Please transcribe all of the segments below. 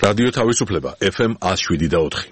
რადიო თავისუფლება FM 107.4.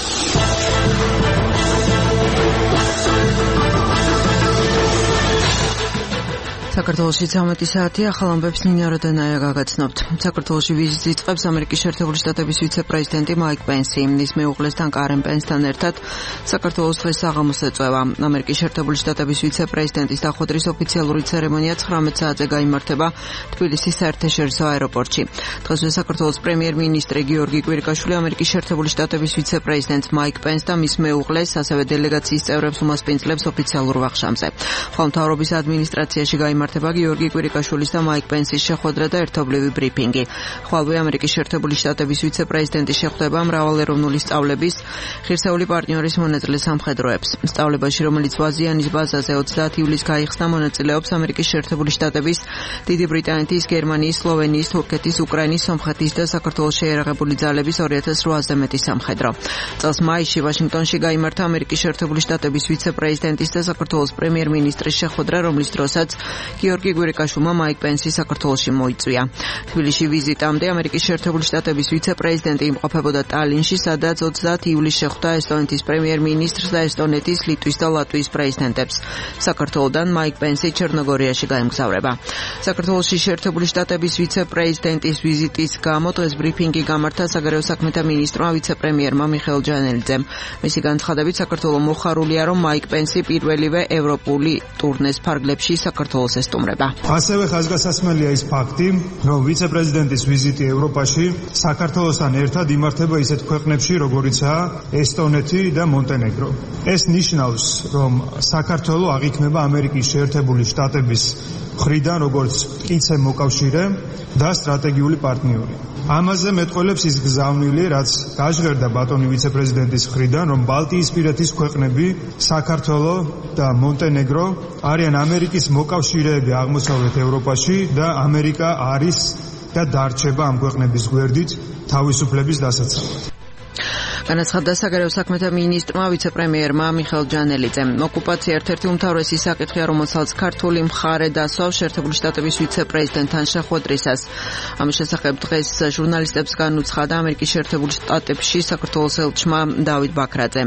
საქართველოში 13 საათი ახალ ამბებს ნინო როდანაია გაგაცნობთ. საქართველოში ვიზიტს იწყებს ამერიკის შეერთებული შტატების ვიცე-პრეზიდენტი მაიკ პენსი. მის მეუღლესთან კარენ პენსთან ერთად საქართველოს დღეს საღამოს ეწევა. ამერიკის შეერთებული შტატების ვიცე-პრეზიდენტის დახვედრის ოფიციალური ცერემონია 19 საათზე გაიმართება თბილისის საერთაშორისო აეროპორტში. დღესვე საქართველოს პრემიერ-მინისტრი გიორგი კვირიკაშვილი ამერიკის შეერთებული შტატების ვიცე-პრეზიდენტ მაიკ პენს და მის მეუღლეს, ასევე დელეგაციის წევრებს უმასპინძლებს ოფიციალურ ვახშამზე. ხოლო მთავრობის ადმინისტრაციაში გაიმართება გიორგი კვირიკაშვილის და მაიკ პენსის შეხვედრა და ერთობლივი ბრიფინგი. ხვალვე ამერიკის შეერთებული შტატების ვიცე-პრეზიდენტი შეხვდება მრავალეროვნული სწავლების ღირსეული პარტნიორის მონაწილე სამხედროებს. სწავლებაში, რომელიც ვაზიანის ბაზაზე 30 ივლისს გაიხსნა, მონაწილეობს ამერიკის შეერთებული შტატების, დიდი ბრიტანეთის, გერმანიის, სლოვენიის, თურქეთის, უკრაინის, სომხეთის და საქართველოს შეიარაღებული ძალების 2800-ზე მეტი სამხედრო. წელს მაისში ვაშინგტონში გაიმართა ამერიკის შეერთებული შტატების ვიცე-პრეზიდენტის და საქართველოს პრემიერ-მინისტრის შეხვედრა, რომლის დროსაც გიორგი კვირიკაშვილმა მაიკ პენსი საქართველოში მოიწვია. თბილისში ვიზიტამდე ამერიკის შეერთებული შტატების ვიცე-პრეზიდენტი იმყოფებოდა ტალინში, სადაც 30 ივლისს შეხვდა ესტონეთის პრემიერ-მინისტრს და ესტონეთის, ლიტვის და ლატვიის პრეზიდენტებს. საქართველოდან მაიკ პენსი ჩერნოგორიაში გაემგზავრება. საქართველოში შეერთებული შტატების ვიცე-პრეზიდენტის ვიზიტის გამო დღეს ბრიფინგი გამართა საგარეო საქმეთა მინისტრმა ვიცე-პრემიერმა მიხეილ ჯანელიძემ. მისი განცხადებით, საქართველო მოხარულია, რომ მაიკ პენსი პირველივე ევროპული ტურნეს ფარგლებში საქართველოს ესტუმრება. ასევე ხაზგასასმელია ის ფაქტი, რომ ვიცე-პრეზიდენტის ვიზიტი ევროპაში საქართველოსთან ერთად იმართება ისეთ ქვეყნებში, როგორიცაა ესტონეთი და მონტენეგრო. ეს ნიშნავს, რომ საქართველო აღიქმება ამერიკის შეერთებული შტატების მხრიდან როგორც მტკიცე მოკავშირე და სტრატეგიული პარტნიორი. ამაზე მეტყველებს ის გზავნილი, რაც გაჟღერდა ბატონი ვიცე-პრეზიდენტის მხრიდან, რომ ბალტიისპირეთის ქვეყნები, საქართველო და მონტენეგრო არიან ამერიკის მოკავშირეები აღმოსავლეთ ევროპაში და ამერიკა არის და დარჩება ამ ქვეყნების გვერდით თავისუფლების დასაცავად. განაცხადა საგარეო საქმეთა მინისტრმა ვიცე-პრემიერმა მიხეილ ჯანელიძემ. ოკუპაცია ერთ-ერთი უმთავრესი საკითხია, რომელსაც ქართული მხარე დასვავს შეერთებული შტატების ვიცე-პრეზიდენტთან შეხვედრისას. ამის შესახებ დღეს ჟურნალისტებს განუცხადა ამერიკის შეერთებული შტატებში საქართველოს ელჩმა დავით ბაქრაძე.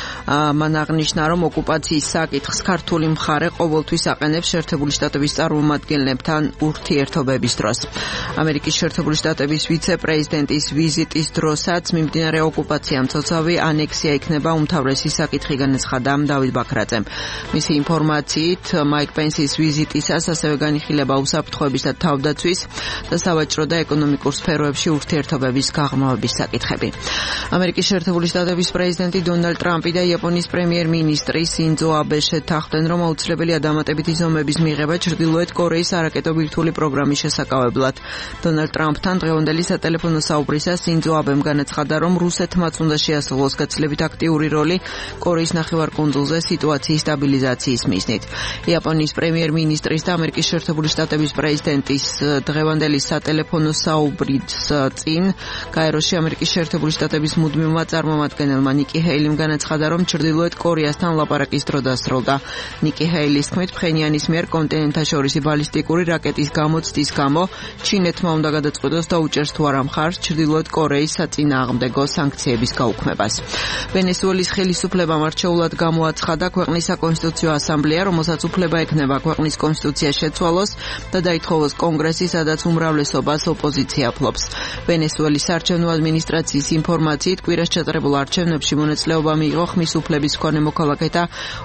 მან აღნიშნა, რომ ოკუპაციის საკითხს ქართული მხარე ყოველთვის აყენებს შეერთებული შტატების წარმომადგენლებთან ურთიერთობების დროს. ამერიკის შეერთებული შტატების ვიცე-პრეზიდენტის ვიზიტის დროსაც მიმდინარე ოკუპაციამ ცოცავი ანექსია იქნება უმთავრესი საკითხი, განაცხადა დავით ბაქრაძემ. მისი ინფორმაციით, მაიკ პენსის ვიზიტისას ასევე განიხილება უსაფრთხოების და თავდაცვის და სავაჭრო და ეკონომიკურ სფეროებში ურთიერთობების გაღრმავების საკითხები. ამერიკის შეერთებული შტატების პრეზიდენტი დონალდ ტრამპი და იაპონიის პრემიერ-მინისტრი სინძო აბე შეთანხმდნენ, რომ აუცილებელია დამატებითი ზომების მიღება ჩრდილოეთ კორეის არაკეტო ბირთვული პროგრამის შესაკავებლად. დონალდ ტრამპთან დღევანდელი სატელეფონო საუბრისას სინძო აბემ განაცხადა, რომ რუსეთმაც უნდა შეასრულოს გაცილებით აქტიური როლი კორეის ნახევარკუნძულზე სიტუაციის სტაბილიზაციის მიზნით. იაპონიის პრემიერ-მინისტრის და ამერიკის შეერთებული შტატების პრეზიდენტის დღევანდელი სატელეფონო საუბრის წინ გაეროში ამერიკის შეერთებული შტატების მუდმივმა წარმომადგენელმა ნიკი ჰეილიმ განაცხადა, რომ ჩრდილოეთ კორეასთან ლაპარაკის დრო დასრულდა. ნიკი ჰეილის თქმით, ფხენიანის მიერ კონტინენტაშორისი ბალისტიკური რაკეტის გამოცდის გამო ჩინეთმა უნდა გადაწყვიტოს და უჭერს თუ არა მხარს ჩრდილოეთ კორეის საწინააღმდეგო სანქციების გაუქმებას. ვენესუელის ხელისუფლებამ არჩეულად გამოაცხადა ქვეყნის საკონსტიტუციო ასამბლეა, რომელსაც უფლება ექნება ქვეყნის კონსტიტუცია შეცვალოს და დაითხოვოს კონგრესი, სადაც უმრავლესობას ოპოზიცია ფლობს. ვენესუელის საარჩევნო ადმინისტრაციის ინფორმაციით, კვირას ჩატარებულ არჩევნებში მონაწილეობა მიიღო ხმის უფლების მქონე მოქალაქეთა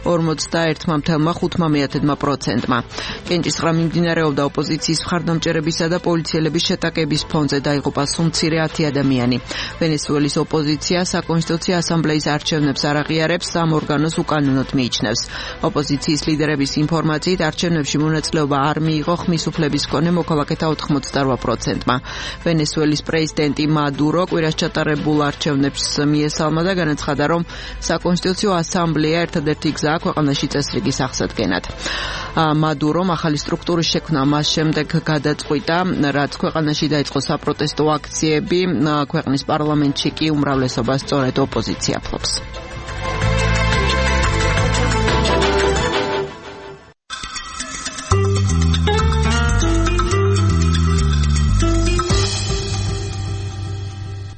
41.5%-მა. კენჭისყრა მიმდინარეობდა ოპოზიციის მხარდამჭერებისა და პოლიციელების შეტაკების ფონზე, დაიღუპა სულ მცირე 10 ადამიანი. ვენესუელის ოპოზიცია საკონსტიტუციო ასამბლეის არჩევნებს არ აღიარებს, ამ ორგანოს უკანონოდ მიიჩნევს. ოპოზიციის ლიდერების ინფორმაციით, არჩევნებში მონაწილეობა არ მიიღო ხმის უფლების მქონე მოქალაქეთა 88%-მა. ვენესუელის პრეზიდენტი მადურო კვირას ჩატარებულ არჩევნებს მიესალმა და განაცხადა, რომ საკონსტიტუციო ასამბლეა ერთადერთი გზაა ქვეყანაში წესრიგის აღსადგენად. მადურომ ახალი სტრუქტურის შექმნა მას შემდეგ გადაწყვიტა, რაც ქვეყანაში დაიწყო საპროტესტო აქციები, ქვეყნის პარლამენტში კი უმრავლესობას სწორედ ოპოზიცია ფლობს.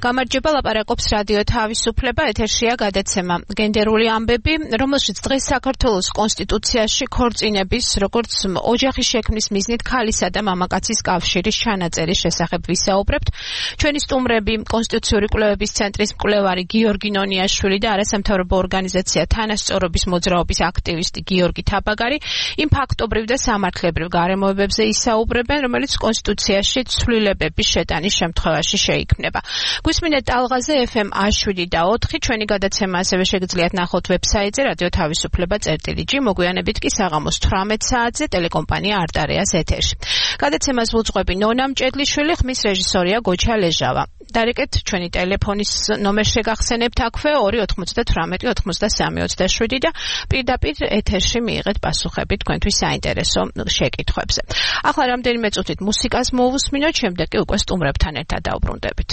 გამარჯობა, ლაპარაკობს რადიო თავისუფლება, ეთერშია გადაცემა გენდერული ამბები, რომელშიც დღეს საქართველოს კონსტიტუციაში ქორწინების, როგორც ოჯახის შექმნის მიზნით ქალისა და მამაკაცის კავშირის ჩანაწერის შესახებ ვისაუბრებთ. ჩვენი სტუმრები კონსტიტუციური კვლევების ცენტრის მკვლევარი გიორგი ნონიაშვილი და არასამთავრობო ორგანიზაცია თანასწორობის მოძრაობის აქტივისტი გიორგი თაბაგარი იმ ფაქტობრივ და სამართლებრივ გარემოებებზე ისაუბრებენ, რომელიც კონსტიტუციაში ცვლილებების შეტანის შემთხვევაში შეიქმნება. გვისმინეთ ტალღაზე FM A7 და 4, ჩვენი გადაცემა ასევე შეგიძლიათ ნახოთ ვებსაიტზე radio-თავისუფლება.gi, მოგვიანებით კი საღამოს 18 საათზე ტელეკომპანია არტარეას ეთერში. გადაცემას ვუძღვები ნონა მჭედლიშვილი, ხმის რეჟისორია გოჩა ლეჟავა. დარეკეთ ჩვენი ტელეფონის ნომერი შეგახსენებთ აქვე 298-93-27 და პირდაპირ ეთერში მიიღეთ პასუხები თქვენთვის საინტერესო შეკითხვებზე. ახლა რამდენიმე წუთით მუსიკას მოვუსმინოთ, შემდეგ კი უკვე სტუმრებთან ერთად დავბრუნდებით.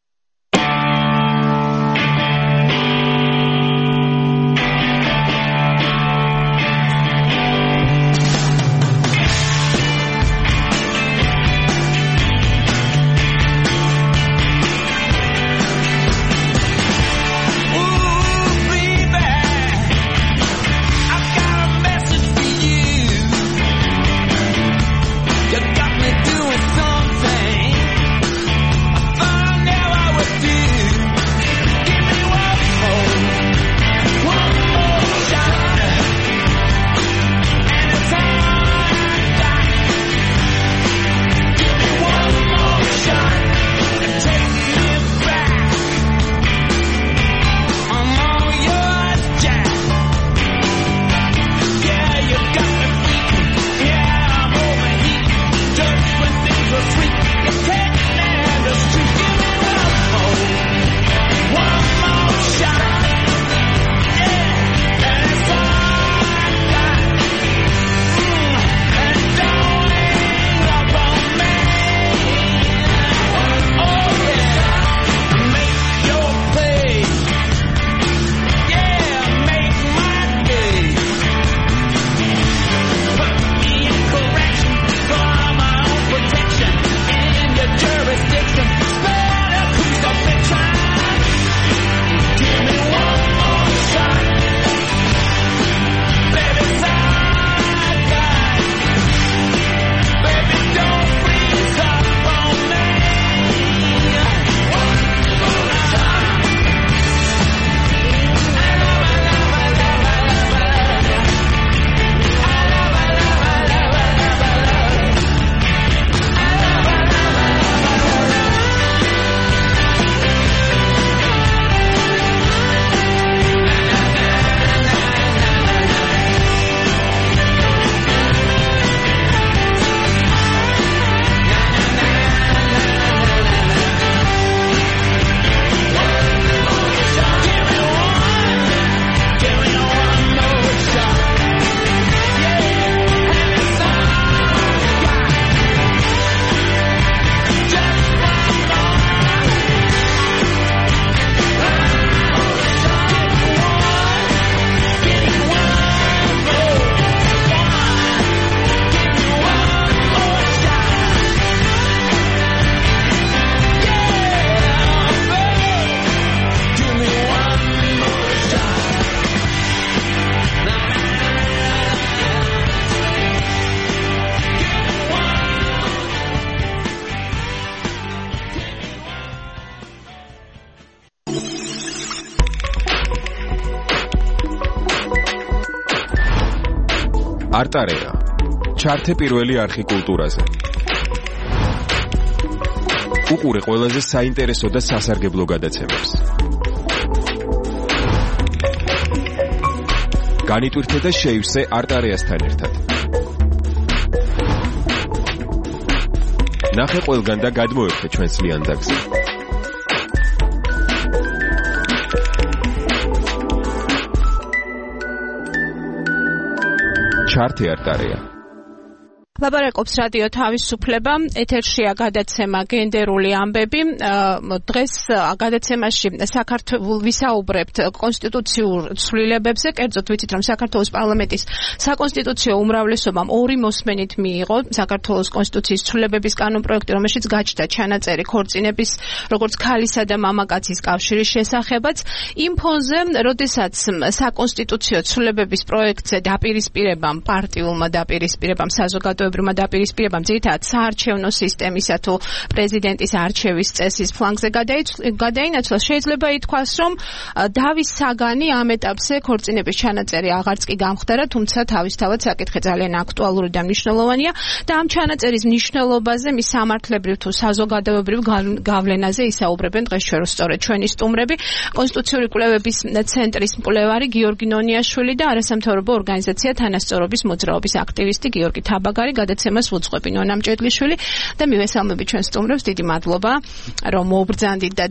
არტარეა. ჩართე პირველი არხი კულტურაზე. უყურე ყველაზე საინტერესო და სასარგებლო გადაცემებს. განიტვირთე და შეივსე არტარეასთან ერთად. ნახე ყველგან და გადმოერთე ჩვენს ლიანდაგზე. ჩართე არტარეა. ლაპარაკობს რადიო თავისუფლება, ეთერშია გადაცემა გენდერული ამბები. დღეს გადაცემაში საქართველოს ვისაუბრებთ კონსტიტუციურ ცვლილებებზე, კერძოდ ვიცით, რომ საქართველოს პარლამენტის საკონსტიტუციო უმრავლესობამ 2 მოსმენით მიიღო საქართველოს კონსტიტუციის ცვლილებების კანონპროექტი, რომელშიც გაჩნდა ჩანაწერი ქორწინების, როგორც ქალისა და მამაკაცის კავშირის შესახებაც. იმ ფონზე, როდესაც საკონსტიტუციო ცვლილებების პროექტზე დაპირისპირებამ, პარტიულმა დაპირისპირებამ, საზოგადოებრივმა დაპირისპირებამ ძირითადად საარჩევნო სისტემისა თუ პრეზიდენტის არჩევის წესის ფლანგზე გადაინაცვლა, შეიძლება ითქვას, რომ დავის საგანი ამ ეტაპზე ქორწინების ჩანაწერი აღარც კი გამხდარა, თუმცა თავისთავად საკითხი ძალიან აქტუალური და მნიშვნელოვანია და ამ ჩანაწერის მნიშვნელობაზე, მის სამართლებრივ თუ საზოგადოებრივ გავლენაზე ისაუბრებენ დღეს ჩვენ სწორედ ჩვენი სტუმრები, კონსტიტუციური კვლევების ცენტრის მკვლევარი გიორგი ნონიაშვილი და არასამთავრობო ორგანიზაცია თანასწორობის მოძრაობის აქტივისტი გიორგი თაბაგარი. გადაცემას უძღვები ნონა მჭედლიშვილი და მივესალმებით ჩვენ სტუმრებს. დიდი მადლობა, რომ მობრძანდით და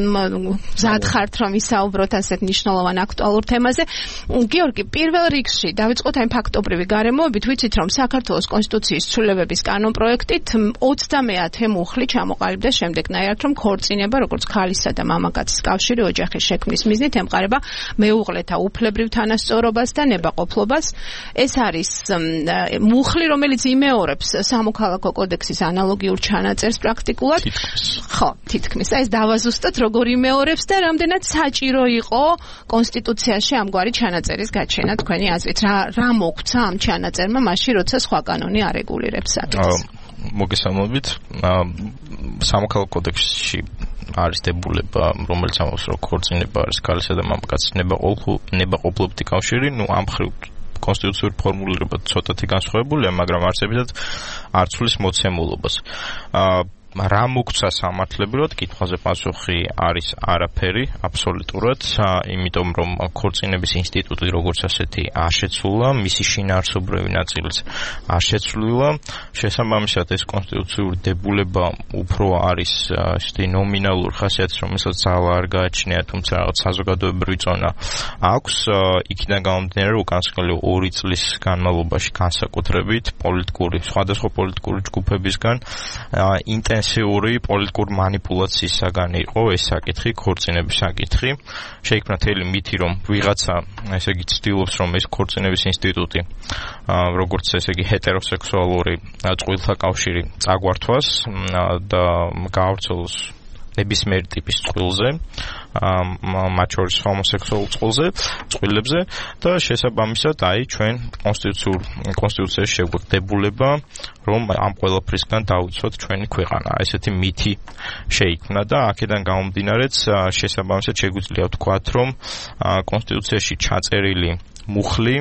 მზად ხართ, რომ ისაუბროთ ასეთ მნიშვნელოვან აქტუალურ თემაზე. გიორგი, პირველ რიგში დავიწყოთ აი ფაქტობრივი გარემოებით. ვიცით, რომ საქართველოს კონსტიტუციის ცვლილებების კანონპროექტით 30-ე მუხლი ჩამოყალიბდა შემდეგნაირად, რომ ქორწინება, როგორც ქალისა და მამაკაცის კავშირი ოჯახის შექმნის მიზნით ემყარება მეუღლეთა უფლებრივ თანასწორობას და ნებაყოფლობას. ეს არის მუხლი, რომელიც იმეორებს სამოქალაქო კოდექსის ანალოგიურ ჩანაწერს პრაქტიკულად. ხო, თითქმის. ეს დავაზუსტოთ, როგორ იმეორებს და რამდენად საჭირო იყო კონსტიტუციაში ამგვარი ჩანაწერის გაჩენა თქვენი აზრით. რა მოგცა ამ ჩანაწერმა მაშინ, როცა სხვა კანონი არეგულირებს საკითხს? მოგესალმებით. სამოქალაქო კოდექსში არის დებულება, რომელიც ამბობს, რომ ქორწინება არის ქალისა და მამაკაცის ნებაყოფლობითი კავშირი. ამ ხრივ კონსტიტუციური ფორმულირება ცოტათი განსხვავებულია, მაგრამ არსებითად არ ცვლის მოცემულობას. რა მოგცა სამართლებრივად? კითხვაზე პასუხი არის არაფერი, აბსოლუტურად, იმიტომ რომ ქორწინების ინსტიტუტი როგორც ასეთი არ შეცვლა, მისი შინაარსობრივი ნაწილიც არ შეცვლილა. შესაბამისად, ეს კონსტიტუციური დებულება უფრო არის ისეთი ნომინალური ხასიათის, რომელსაც ძალა არ გააჩნია, თუმცა რაღაც საზოგადოებრივი წონა აქვს. იქიდან გამომდინარე, უკანასკნელი 2 წლის განმავლობაში განსაკუთრებით სხვადასხვა პოლიტიკური ჯგუფებისგან ინტენსიური პოლიტიკური манипуляციის საგანი იყო ეს საკითხი, ქორწინების საკითხი. შეიქმნა თელი მითი, რომ ვიღაცა, ესე იგი, ცდილობს, რომ ეს ქორწინების ინსტიტუტი, როგორც ესე იგი, ჰეტეროსექსუალური წყვილთა კავშირი წაგვართვას და გაავრცელოს ნებისმიერი ტიპის წყვილზე, მათ შორის ჰომოსექსუალურ წყვილებზე და შესაბამისად აი ჩვენ კონსტიტუციაში შეგვედებულება, რომ ამ ყველაფრისგან დავიცვათ ჩვენი ქვეყანა. ესეთი მითი შეიქმნა და აქედან გამომდინარეც შესაბამისად შეგვიძლია ვთქვათ, რომ კონსტიტუციაში ჩაწერილი მუხლი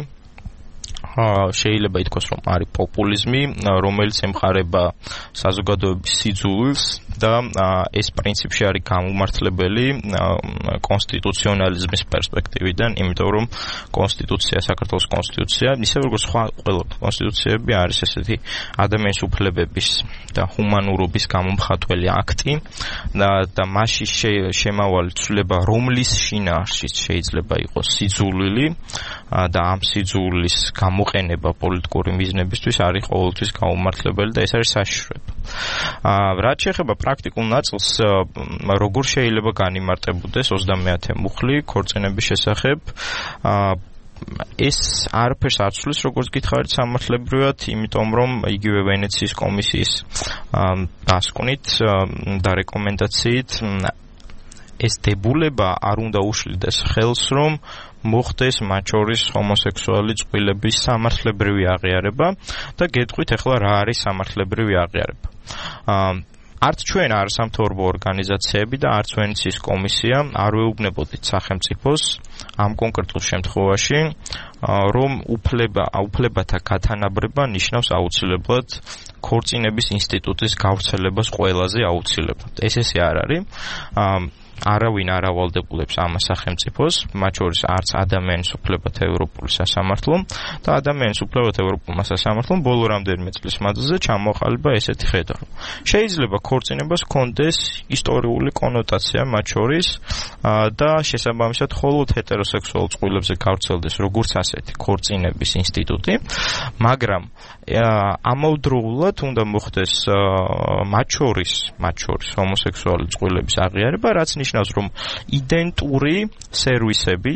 შეიძლება ითქვას, რომ არის პოპულიზმი, რომელიც ემყარება საზოგადოების სიძულვილს და ეს პრინციპში არის გამომართლებელი კონსტიტუციონალიზმის პერსპექტივიდან, იმიტომ რომ კონსტიტუცია, საქართველოს კონსტიტუცია, ისე როგორც სხვა ყველა კონსტიტუციები არის ესეთი ადამიანის უფლებების და ჰუმანურობის გამომხატველი აქტი და მასში შემავალი ცვლილება, რომლის შინაარსშიც შეიძლება იყოს სიძულვილი და ამ სიძულვილის გამოყენება პოლიტიკური მიზნებისთვის არის ყოველთვის გამომართლებელი და ეს არის საშიშროება. რაც შეეხება პრაქტიკულ ნაწილს, როგორ შეიძლება განიმარტებოდეს 30-ე მუხლი ქორწინების შესახებ, ეს არაფერს არ ცვლის, როგორც გითხარით სამართლებრივად, იმიტომ რომ იგივე ვენეციის კომისიის დასკვნით და რეკომენდაციით ეს დებულება არ უნდა უშლიდეს ხელს, რომ მოხდეს მათ შორის ჰომოსექსუალი წყვილების სამართლებრივი აღიარება და გეტყვით ახლა რა არის სამართლებრივი აღიარება. არც ჩვენ არასამთავრობო ორგანიზაციები და არც ვენეციის კომისია არ ვეუბნებოდით სახელმწიფოს ამ კონკრეტულ შემთხვევაში, რომ უფლებათა გათანაბრება ნიშნავს აუცილებლად ქორწინების ინსტიტუტის გავრცელებას ყველაზე აუცილებლად. ეს არ არის. არავინ არ ავალდებულებს ამ სახელმწიფოს, მათ შორის არც ადამიანის უფლებათა ევროპული სასამართლომ და ადამიანის უფლებათა ევროპულმა სასამართლომ ბოლო რამდენიმე წლის მანძილზე ჩამოყალიბა ესეთი ხედვა, რომ შეიძლება ქორწინებას ჰქონდეს ისტორიული კონოტაცია მათ შორის და შესაბამისად მხოლოდ ჰეტეროსექსუალ წყვილებზე გავრცელდეს როგორც ასეთი ქორწინების ინსტიტუტი, მაგრამ ამავდროულად უნდა მოხდეს მათ შორის ჰომოსექსუალი წყვილების აღიარება, რაც ნიშნავს, რომ იდენტური სერვისები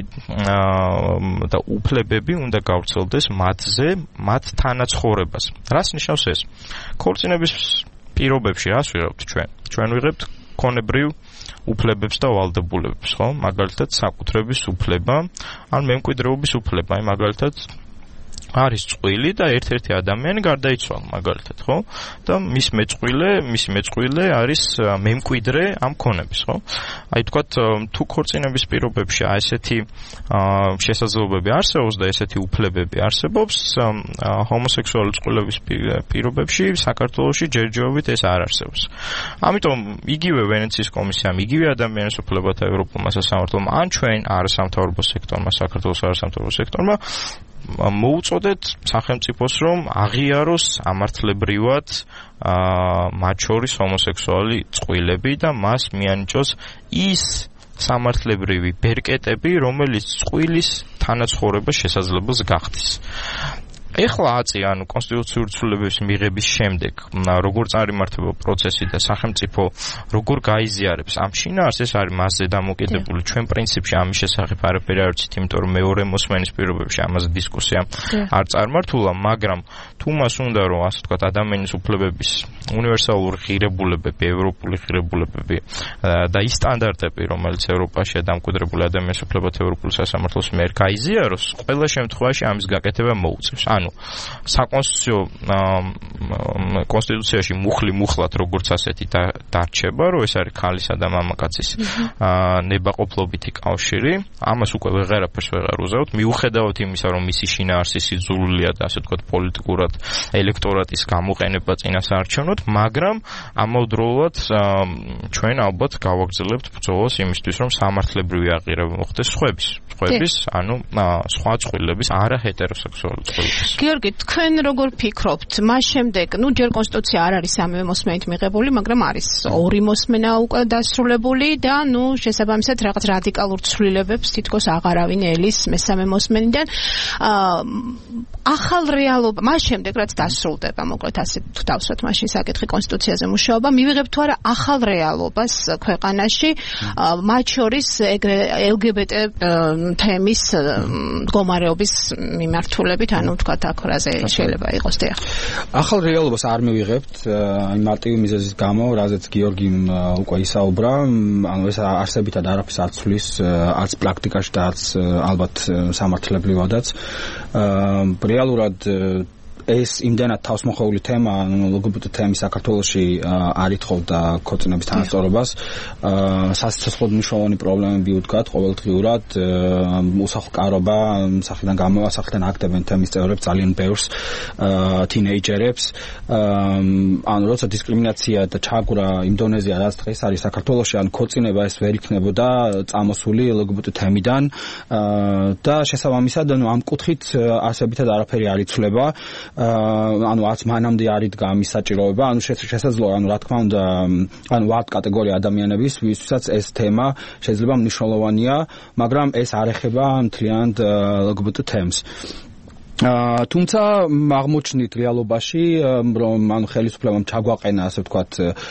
და უფლებები უნდა გავრცელდეს მათზე, მათ თანაცხოვრებას. რას ნიშნავს ეს? ქორწინების პირობებში რას ვიღებთ ჩვენ? ჩვენ ვიღებთ ქონებრივ უფლებებს და ვალდებულებებს, ხო? მაგალითად, საკუთრების უფლება, ან მემკვიდრეობის უფლება, მაგალითად არის წყვილი და ერთ-ერთი ადამიანი გარდაიცვალა, მაგალითად, ხო? და მისი მეწყვილე არის მემკვიდრე ამ ქონების, ხო? აი თქვათ, თუ ქორწინების პირობებში ესეთი შესაძლებლობები არსებობს და ესეთი უფლებები არსებობს, ჰომოსექსუალური წყვილების პირობებში საქართველოში ჯერჯერობით ეს არ არსებობს. ამიტომ იგივე ვენეციის კომისიამ, იგივე ადამიანის უფლებათა ევროპულმა სასამართლომ, ან ჩვენ არასამთავრობო სექტორმა, საქართველოს არასამთავრობო სექტორმა მოუწოდეთ სახელმწიფოს, რომ აღიაროს ამართლებრივად მათ შორის ჰომოსექსუალი წყვილები და მას მიანიჭოს ის სამართლებრივი ბერკეტები, რომელიც წყვილის თანაცხოვრებას შესაძლებლად გახდის. ეხლა კონსტიტუციური ცვლილებების მიღების შემდეგ, როგორ წარიმართება პროცესი და სახელმწიფო როგორ გაიზიარებს ამ შინაარსს, ეს არის მასზე დამოკიდებული. ჩვენ პრინციპში ამის შესახებ არაფერი არ ვიცით, იმიტომ რომ მეორე მოსმენის პირობებში ამაზე დისკუსია არ წარმართულა, მაგრამ თუ მას უნდა რომ ასე ვთქვათ ადამიანის უფლებების უნივერსალური ღირებულებები, ევროპული ღირებულებები და ის სტანდარტები, რომელიც ევროპაშია დამკვიდრებული ადამიანის უფლებათა ევროპული სასამართლოს მიერ გაიზიაროს, ყველა შემთხვევაში ამის გაკეთება მოუწევს. კონსტიტუციაში მუხლად როგორც ასეთი დარჩება, რომ ეს არის ქალისა და მამაკაცის ნებაყოფლობითი კავშირი, ამას უკვე ვეღარაფერს ვეღარ უზავთ, მიუხედავად იმისა, რომ მისი შინაარსი სიძულვილია და ასე ვთქვათ პოლიტიკურად ელექტორატის გამოყენება წინასაარჩევნოდ, მაგრამ ამავდროულად ჩვენ ალბათ გავაგრძელებთ ბრძოლას იმისთვის, რომ სამართლებრივი აღიარება მოხდეს სხვების, სხვა წყვილების, არა ჰეტეროსექსუალური წყვილების. გიორგი, თქვენ როგორ ფიქრობთ? მას შემდეგ, ჯერ კონსტიტუცია არ არის სამივე მოსმენით მიღებული, მაგრამ არის ორი მოსმენა უკვე დასრულებული და შესაბამისად რაღაც რადიკალურ ცვლილებებს თითქოს აღარავინ ელის მესამე მოსმენიდან. ახალ რეალობა, მას შემდეგ რაც დასრულდება, მოკლედ ასე თუ დავსვათ მაშინ საკითხი კონსტიტუციაზე მუშაობა, მივიღებთ თუ არა ახალ რეალობას ქვეყანაში, მათ შორის LGBT თემის მდგომარეობის მიმართულებით, ვთქვათ, აქ რაზე შეიძლება იყოს დიახ. ახალ რეალობას არ მივიღებთ, მარტივი მიზეზის გამო, რაზეც გიორგიმ უკვე ისაუბრა, ეს არსებითად არაფერს არ ცვლის, არც პრაქტიკაში და არც ალბათ სამართლებრივადაც. რეალურად ეს იმდენად თავსმოხეული თემა, LGBT თემი საქართველოში არ ითხოვდა ქორწინების თანასწორობას. სასიცოცხლოდ მნიშვნელოვანი პრობლემები ვდგათ ყოველდღიურად, უსახლკარობა, სახლიდან აქტებენ თემის წევრებს, ძალიან ბევრს, თინეიჯერებს. როცა დისკრიმინაცია და ჩაგვრა იმ დონეზე რაც დღეს არის საქართველოში, ქორწინება ეს ვერ იქნებოდა წამოსული LGBT თემიდან და შესაბამისად ამ კუთხით არსებითად არაფერი არ იცვლება. არც მანამდე არ იდგა ამის საჭიროება, შესაძლოა, რა თქმა უნდა, ვართ კატეგორია ადამიანების, ვისაც ეს თემა შეიძლება მნიშვნელოვანია, მაგრამ ეს არ ეხება მთლიანად LGBT თემს. თუმცა აღმოჩნდით რეალობაში, რომ ხელისუფლებამ ჩაგვაყენა, ასე ვთქვათ,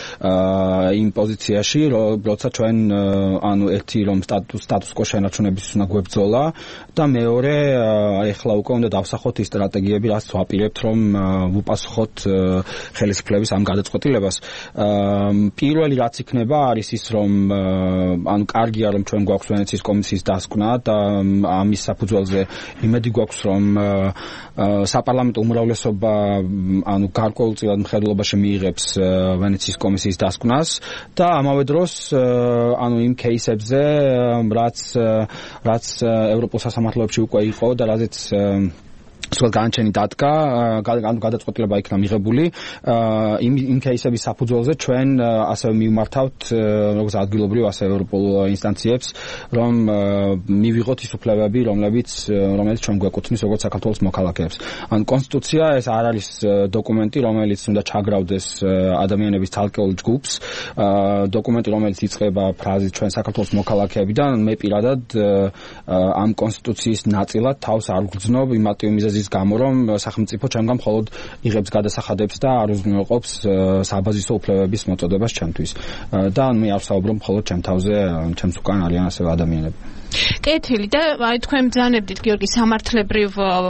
იმ პოზიციაში, როცა ჩვენ ერთი რომ სტატუს-კვო შენარჩუნების უნდა გვებრძოლა და მეორე ეხლა უკვე უნდა დავსახოთ ის სტრატეგიები, რაც ვაპირებთ, რომ ვუპასუხოთ ხელისუფლების ამ გადაწყვეტილებას. პირველი რაც იქნება არის ის, რომ კარგია, რომ ჩვენ გვაქვს ვენეციის კომისიის დასკვნა და ამის საფუძველზე იმედი გვაქვს, რომ საპარლამენტო უმრავლესობა გარკვეულწილად მხედველობაში მიიღებს ვენეციის კომისიის დასკვნას და ამავე დროს იმ кейსებზე რაც ევროპულ სასამართლოებში უკვე იყო და რაზეც სულ განჩენი დადგა, გადაწყვეტილება იქნა მიღებული იმ кейსების საფუძველზე ჩვენ ასევე მივმართავთ როგორც ადგილობრივ ასევე ევროპულ ინსტანციებს, რომ მივიღოთ ის უფლებები, რომელიც ჩვენ გვეკუთვნის როგორც საქართველოს მოქალაქეებს. ან კონსტიტუცია ეს არ არის დოკუმენტი, რომელიც უნდა ჩაგრავდეს ადამიანების ცალკეულ ჯგუფს, დოკუმენტი, რომელიც იწყება ფრაზით ჩვენ საქართველოს მოქალაქეებიდან, მე პირადად ამ კონსტიტუციის ნაწილად თავს არ ვგრძნობ იმატივ მიზეზის გამო, რომ სახელმწიფო ჩემგან მხოლოდ იღებს გადასახადებს და არ უზრუნველყოფს საბაზისო უფლებების მოწოდებას ჩემთვის. და მე არ ვსაუბრობ მხოლოდ ჩემ თავზე, ჩემს უკან არიან ასევე ადამიანები. კეთილი და აი თქვენ ბრძანებდით გიორგი სამართლებრივ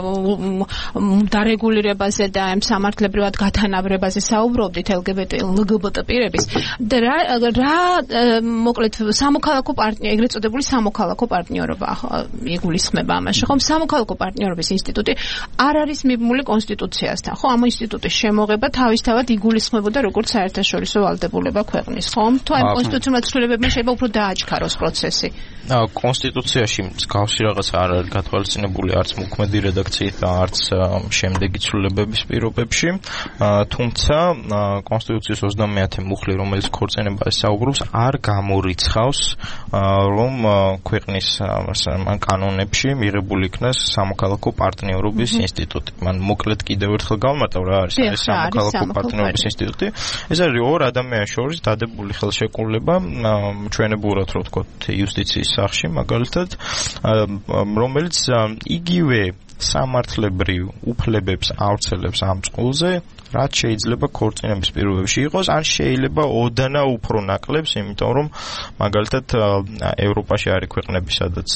დარეგულირებაზე და ამ სამართლებრივად გათანაბრებაზე საუბრობდით LGBT პირების და რა მოკლედ სამოქალაქო პარტნიორობა, ეგრეთ წოდებული სამოქალაქო პარტნიორობა იგულისხმება ამაში, ხომ სამოქალაქო პარტნიორობის ინსტიტუტი არ არის მიბმული კონსტიტუციასთან, ხო? ამ ინსტიტუტის შემოღება თავისთავად იგულისხმებოდა როგორც საერთაშორისო ვალდებულება ქვეყნის, ხომ? თუ ამ კონსტიტუციურ ცვლილებებმა შეიძლება უფრო დააჩქაროს პროცესი. კონსტიტუციაში მსგავსი რაღაც არ არის გათვალისწინებული არც მოქმედი რედაქციით და არც შემდეგი ცვლილებების პირობებში, თუმცა კონსტიტუციის 30-ე მუხლი, რომელიც ქორწინებაზე საუბრობს, არ გამორიცხავს, რომ ქვეყნის კანონებში მიღებული იქნას სამოქალაქო პარტნიორობის ინსტიტუტი. მან მოკლედ კიდევ ერთხელ გავმარტავ რა არის ეს სამოქალაქო პარტნიორობის ინსტიტუტი. ეს არის ორ ადამიანის შორის დადებული ხელშეკრულება, ჩვენებურად რო ვთქვათ, იუსტიციის სახში მაგალითად, რომელიც იგივე სამართლებრივ უფლებებს ავრცელებს ამ წყულზე, რაც შეიძლება ქორწინების პირობებში იყოს, ან შეიძლება ოდანა უფრო ნაკლებს, იმიტომ რომ მაგალითად ევროპაში არის ქვეყნები, სადაც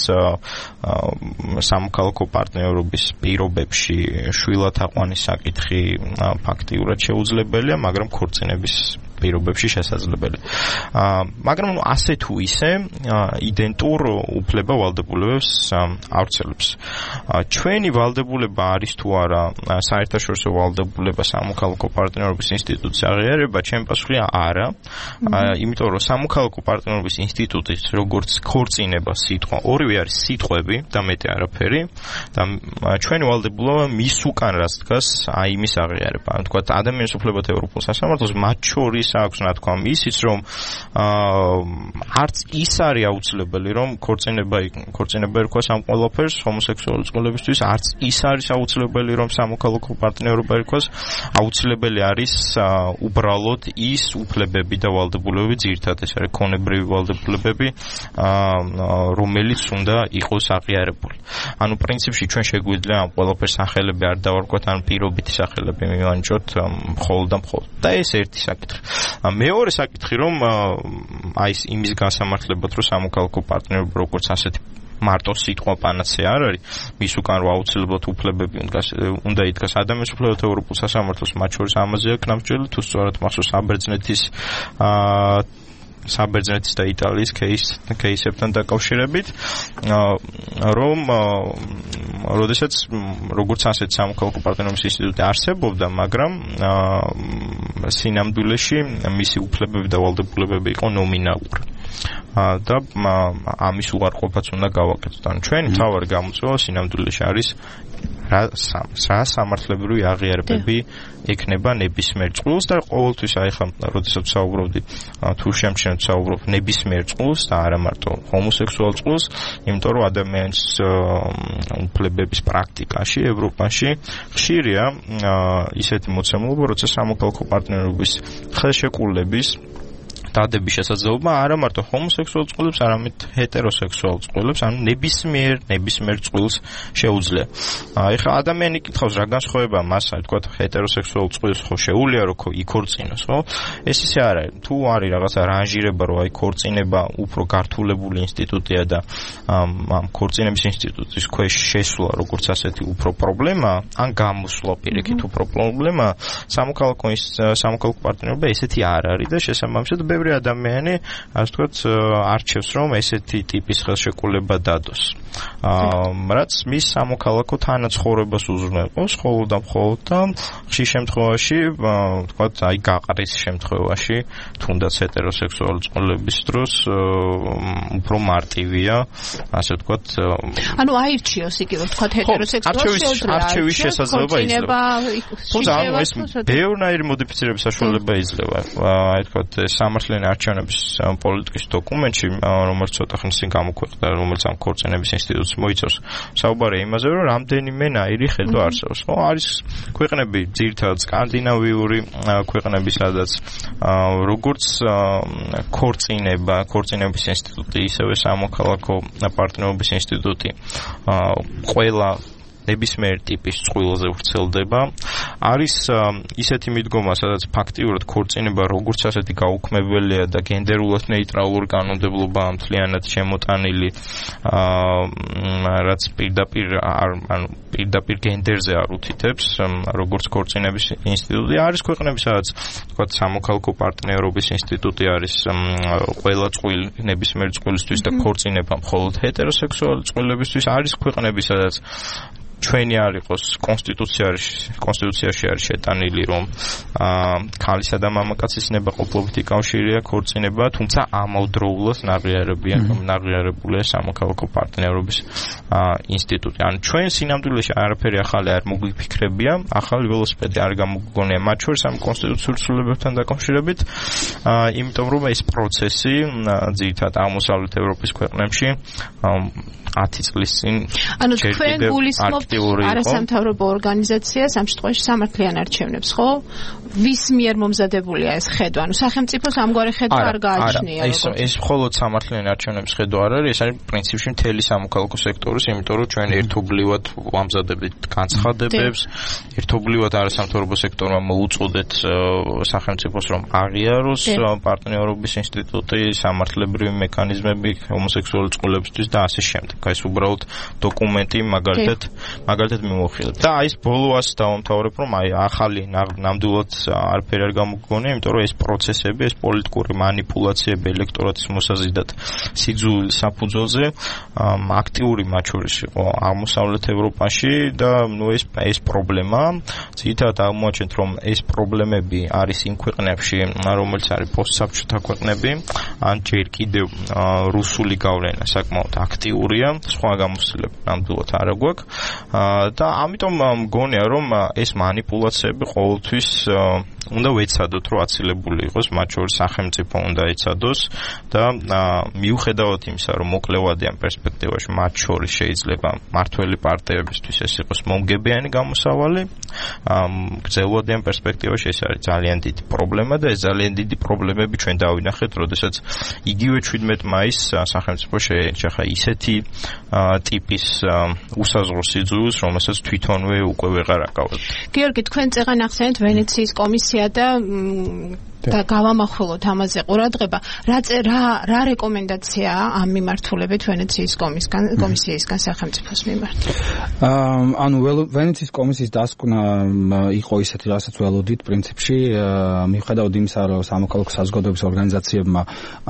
სამოქალაქო პარტნიორობის პირობებში შვილად აყვანის საკითხი ფაქტიურად შეუძლებელია, მაგრამ ქორწინების პირობებში შესაძლებელია. მაგრამ ასე თუ ისე იდენტურ უფლება ვალდებულებებს ავრცელებს. ჩვენი ვალდებულება არის თუ არა საერთაშორისო ვალდებულება სამოქალაქო პარტნიორობის ინსტიტუტის აღიარება, ჩემი პასუხია არა. იმიტომ რომ სამოქალაქო პარტნიორობის ინსტიტუტის როგორც ქორწინება სიტყვა, ორივე არის სიტყვები და მეტი არაფერი და ჩვენი ვალდებულება მის უკან რაც დგას, აი იმის აღიარება. ანუ თქვა ადამიანის უფლებათა ევროპულ სასამართლოს მათ შორის აქვს რა თქვა ისიც რომ არც ის არის აუცილებელი რომ ქორწინება ერქვა ამ ყველაფერს ჰომოსექსუალური წყვილებისთვის, არც ის არის აუცილებელი რომ სამოქალაქო პარტნიორობა ერქვას, აუცილებელი არის უბრალოდ ის უფლებები და ვალდებულებები, ძირითადად ეს არის ქონებრივი ვალდებულებები, რომელიც უნდა იყოს აღიარებული. ანუ პრინციპში ჩვენ შეგვიძლია ამ ყველაფერს სახელები არ დავარქვათ, ან პირობითი სახელები მივანიჭოთ მხოლოდ და მხოლოდ. და ეს ერთი საკითხი. მეორე საკითხი რომ აი იმის გასამართლებად რომ სამოქალაქო პარტნიორობა როგორც ასეთი მარტო სიტყვა პანაცეა არ არის, მის უკან რო აუცილებლად უფლებები უნდა იდგას ადამიანის უფლებათა ევროპულ სასამართლოს, მათ შორის ამაზეა კნაბჭელი, თუ სწორად მახსოვს საბერძნეთის და იტალიის кейსებთან დაკავშირებით, რომ როდესაც როგორც ასეთ სამოქალაქო პარტნიორობის ინსტიტუტი არსებობდა, მაგრამ სინამდვილეში მისი უფლებები და ვალდებულებები იყო ნომინალური. და ამის უარყოფაც უნდა გავაკეთოთ. ანუ ჩვენი მთავარი გამოწვევა სინამდვილეში არის რა სამართლებრივი აღიარებები ექნება ნებისმიერ წყვილს და ყოველთვის აი ხა როდესაც საუბრობდი თუ შემჩნევთ საუბრობ ნებისმიერ წყვილს და არა მარტო ჰომოსექსუალ წყვილს, იმიტომ რომ ადამიანის უფლებების პრაქტიკაში ევროპაში ხშირია ისეთი მოცემულობა, როცა სამოქალაქო პარტნიორობის ხელშეკრულების დადების შესაძლებლობა არა მარტო ჰომოსექსუალ წყვილებს, არამედ ჰეტეროსექსუალ წყვილებს, ანუ ნებისმიერ წყვილს შეუძლია. ეხლა ადამიანი კითხავს რა განსხვავება მას, აი თქვა ჰეტეროსექსუალ წყვილს ხო შეუძლია რომ იქორწინოს, ხო? ეს ისე არ არის. თუ არის რაღაცა რანჟირება, რომ აი ქორწინება უფრო გართულებული ინსტიტუტია და ამ ქორწინების ინსტიტუტის ქვეშ შესვლა როგორც ასეთი უფრო პრობლემა, ან გამოსვლა პირიქით უფრო პრობლემა, სამოქალაქო პარტნიორობა ესეთი არ არის და შესაბამისად ბევრი ადამიანი, ასე ვთქვათ, არჩევს რომ ესეთი ტიპის ხელშეკრულება დადოს. რაც მის სამოქალაქო თანაცხოვრებას უზრუნველყოფს მხოლოდ და მხოლოდ და ხშირ შემთხვევაში თქვათ აი გაყრის შემთხვევაში თუნდაც ჰეტეროსექსუალური წყვილების დროს უფრო მარტივია ასე ვთქვათ ანუ აირჩიოს იგივე ვთქვათ ჰეტეროსექსუალს არჩევის შესაძლებლობა იძლევა თუმცა ეს ბევრნაირი მოდიფიცირების საშუალება იძლევა აი ვთქვათ სამართლიანი არჩევნების პოლიტიკის დოკუმენტში რომელიც ცოტა ხნის წინ გამოქვეყნდა რომელიც ამ ქორწინების ინსტიტუტს მოიცავს საუბარია იმაზე რომ რამდენიმენაირი ხედვა არსებობს ხო არის ქვეყნები ძირითადად სკანდინავიური ქვეყნები სადაც როგორც ქორწინების ინსტიტუტი ისევე სამოქალაქო პარტნიორობის ინსტიტუტი ყველა ნებისმიერ ტიპის წყვილზე ვრცელდება. არის ისეთი მიდგომა, სადაც ფაქტიურად ქორწინება როგორც ასეთი გაუქმებელია და გენდერულად ნეიტრალური კანონმდებლობა მთლიანად შემოტანილი, რაც პირდაპირ გენდერზე არ უთითებს, როგორც ქორწინების ინსტიტუტი. არის ქვეყნები, სადაც თქვათ სამოქალაქო პარტნიორობის ინსტიტუტი არის ყველა ნებისმიერი წყვილისთვის და ქორწინება მხოლოდ ჰეტეროსექსუალური წყვილებისთვის. არის ქვეყნები, სადაც ჩვენი არ იყოს კონსტიტუციაში არის შეტანილი რომ ქალისა და მამაკაცის ნებაყოფლობითი კავშირია ქორწინება, თუმცა ამავდროულად ნაღიარებულია სამოქალაქო პარტნიორობის ინსტიტუტი. ანუ ჩვენ სინამდვილეში არაფერი ახალი არ მოგვიფიქრებია, ახალი ველოსიპედი არ გამოგონია მათ შორის ამ კონსტიტუციური ცვლილებებთან დაკავშირებით, იმიტომ რომ ეს პროცესი ძირითადად აღმოსავლეთ ევროპის ქვეყნებში 10 წლის წინ ანუ თქვენ გულისხმობთ არასამთავრობო ორგანიზაციას ამ შემთხვევაში სამართლიან არჩევნებს, ხო? ვის მიერ მომზადებულია ეს ხედვა? ანუ სახელმწიფოს ამგვარი ხედვა არ გააჩნია. ეს მხოლოდ სამართლიან არჩევნების ხედვა არ არის, ეს არის პრინციპში მთელი სამოქალაქო სექტორის, იმიტომ რომ ჩვენ ერთობლივად ვამზადებით განცხადებებს, ერთობლივად არასამთავრობო სექტორმა მოუწოდეთ სახელმწიფოს რომ აღიაროს პარტნიორობის ინსტიტუტი, სამართლებრივი მექანიზმები ჰომოსექსუალური წყვილებისთვის და ასე შემდეგ. ეს უბრალოდ დოკუმენტი მაგალითად მიმოხილეთ. და აი ეს ბოლო ას დავამთავრებ, რომ აი ახალი ნამდვილად არაფერი არ გამოგონია, იმიტომ რომ ეს პროცესები, ეს პოლიტიკური მანიპულაციები ელექტორატის მოსაზიდად სიძულვილ საფუძველზე აქტიური მათ შორის იყო აღმოსავლეთ ევროპაში და ეს პრობლემა ძირითადად აღმოაჩენთ, რომ ეს პრობლემები არის იმ ქვეყნებში, რომელიც არის პოსტსაბჭოთა ქვეყნები, ან ჯერ კიდევ რუსული გავლენა საკმაოდ აქტიურია, სხვა გამოცდილება ნამდვილად არ აქვს და ამიტომ მგონია რომ ეს მანიპულაციები ყოველთვის უნდა ვეცადოთ რომ აცილებული იყოს, მათ შორის სახელმწიფო უნდა ეცადოს და მიუხედავად იმისა რომ მოკლევადიან პერსპექტივაში მათ შორის შეიძლება მართველი პარტიებისთვის ეს იყოს მომგებიანი გამოსავალი, გრძელვადიან პერსპექტივაში ეს არის ძალიან დიდი პრობლემა და ეს ძალიან დიდი პრობლემები ჩვენ დავინახეთ, როდესაც იგივე 17 მაისს სახელმწიფო შეეჩერა ისეთი ტიპის უსაზღვრო სიძულვილს, რომელსაც თვითონვე უკვე ვეღარ აკავებთ. გიორგი, თქვენ წეღან ახსენეთ ვენეციის კომისია და გავამახვილოთ ამაზე ყურადღება. რა რეკომენდაციაა ამ მიმართულებით ვენეციის კომისიისგან სახელმწიფოს მიმართ? ანუ ვენეციის კომისიის დასკვნა იყო ისეთი, რასაც ველოდით პრინციპში, მიუხედავად იმისა, რომ სამოქალაქო საზოგადოების ორგანიზაციებმა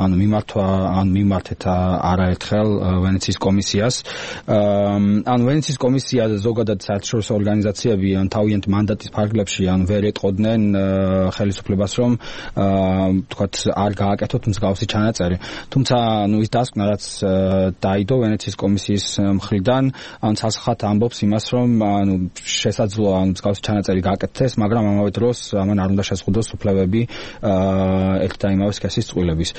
მიმართეთ არაერთხელ ვენეციის კომისიას. ვენეციის კომისია ზოგადად საერთაშორისო ორგანიზაციები თავიანთ მანდატის ფარგლებში ვერ ეტყოდნენ ხელისუფლებას, რომ თქვათ არ გააკეთოთ მსგავსი ჩანაწერი. თუმცა ის დასკვნა, რაც დაიდო ვენეციის კომისიის მხრიდან, ცალსახად ამბობს იმას, რომ შესაძლოა მსგავსი ჩანაწერი გააკეთდეს, მაგრამ ამავე დროს ამან არ უნდა შეზღუდოს უფლებები ერთ და იმავე სქესის წყვილების.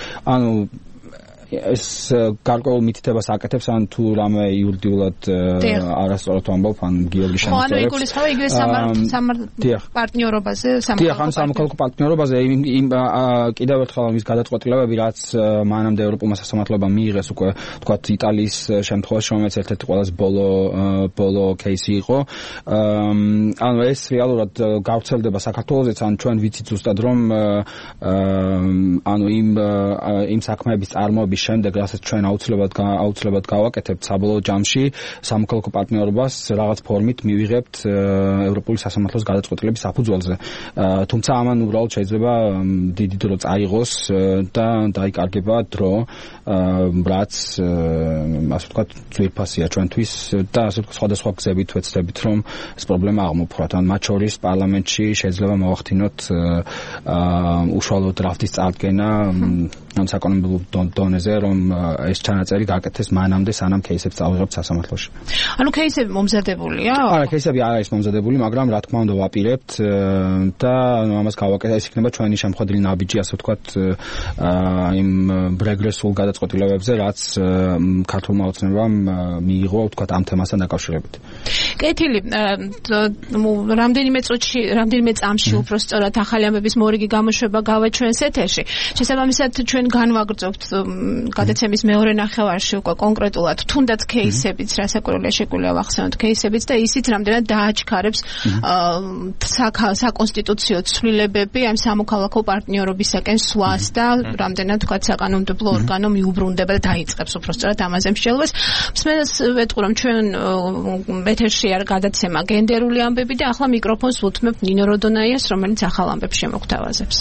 ეს გარკვეულ მითითებას აკეთებს, ან თუ რამე იურიდიულად არასწორად ვამბობ, ან გიორგი შემოწმებს. ანუ იგულისხმება იგივე პარტნიორობაზე, სამოქალაქო პარტნიორობაზე, კიდევ ერთხელ ის გადაწყვეტილებები, რაც მანამდე ევროპულმა სასამართლოებამ მიიღეს უკვე, თქვათ, იტალიის შემთხვევაში, რომელიც ერთ-ერთი ყველაზე ბოლო кейსი იყო. ეს რეალურად გავრცელდება საქართველოსაც, ან ჩვენ ვიცით ზუსტად, რომ იმ საქმეების წარმოების იმის შემდეგ, რასაც ჩვენ აუცილებლად გავაკეთებთ საბოლოო ჯამში, სამოქალაქო პარტნიორობას რაღაც ფორმით მივიღებთ ევროპული სასამართლოს გადაწყვეტილების საფუძველზე. თუმცა ამან უბრალოდ შეიძლება დიდი დრო წაიღოს და დაიკარგება დრო, რაც ასე ვთქვათ, ძვირფასია ჩვენთვის და ასე ვთქვათ, სხვადასხვა გზებით ვეცდებით, რომ ეს პრობლემა აღმოფხვრათ. ან მათ შორის პარლამენტში შეიძლება მოვახდინოთ უშუალო დრაფტის წარდგენა ამ საკანონმდებლო დონეზე, რომ ეს ჩანაწერი გაკეთდეს მანამდე, სანამ кейსებს წავიღებთ სასამართლოში. ანუ кейსები მომზადებულია? არა, кейსები არ არის მომზადებული, მაგრამ რა თქმა უნდა ვაპირებთ და ამას გავაკეთეთ. ეს იქნება ჩვენი შემოხვედრილი ნაბიჯი, ასე ვთქვათ, იმ რეგრესულ გადაწყვეტილებებზე, რაც ქართულმა ოცნებამ მიიღო, ვთქვათ, ამ თემასთან დაკავშირებით. კეთილი, რამდენიმე წამში უბრალოდ ახალი ამბების მორიგი გამოშვება გავაჩვენს ეთერში. შესაბამისად ჩვენ განვაგრძობთ გადაცემის მეორე ნახევარში უკვე კონკრეტულად თუნდაც кейსებიც, რასაკვირველია შეგვიძლია ვახსენოთ кейსებიც და ისიც რამდენად დააჩქარებს საკონსტიტუციო ცვლილებები ამ სამოქალაქო პარტნიორობისაკენ სვას და რამდენად თქვა საკანონმდებლო ორგანო მიუბრუნდება და დაიწყებს უბრალოდ ამაზე მსჯელობას. მსმენელს ვეტყურობ ჩვენ ეთერში არ გადაცემა გენდერული ამბები და ახლა მიკროფონს ვუთმებ ნინო როდონაიას, რომელიც ახალ ამბებს შემოგთავაზებს.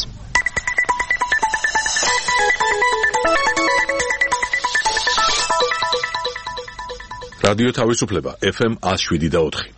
რადიო თავისუფლება FM 107.4.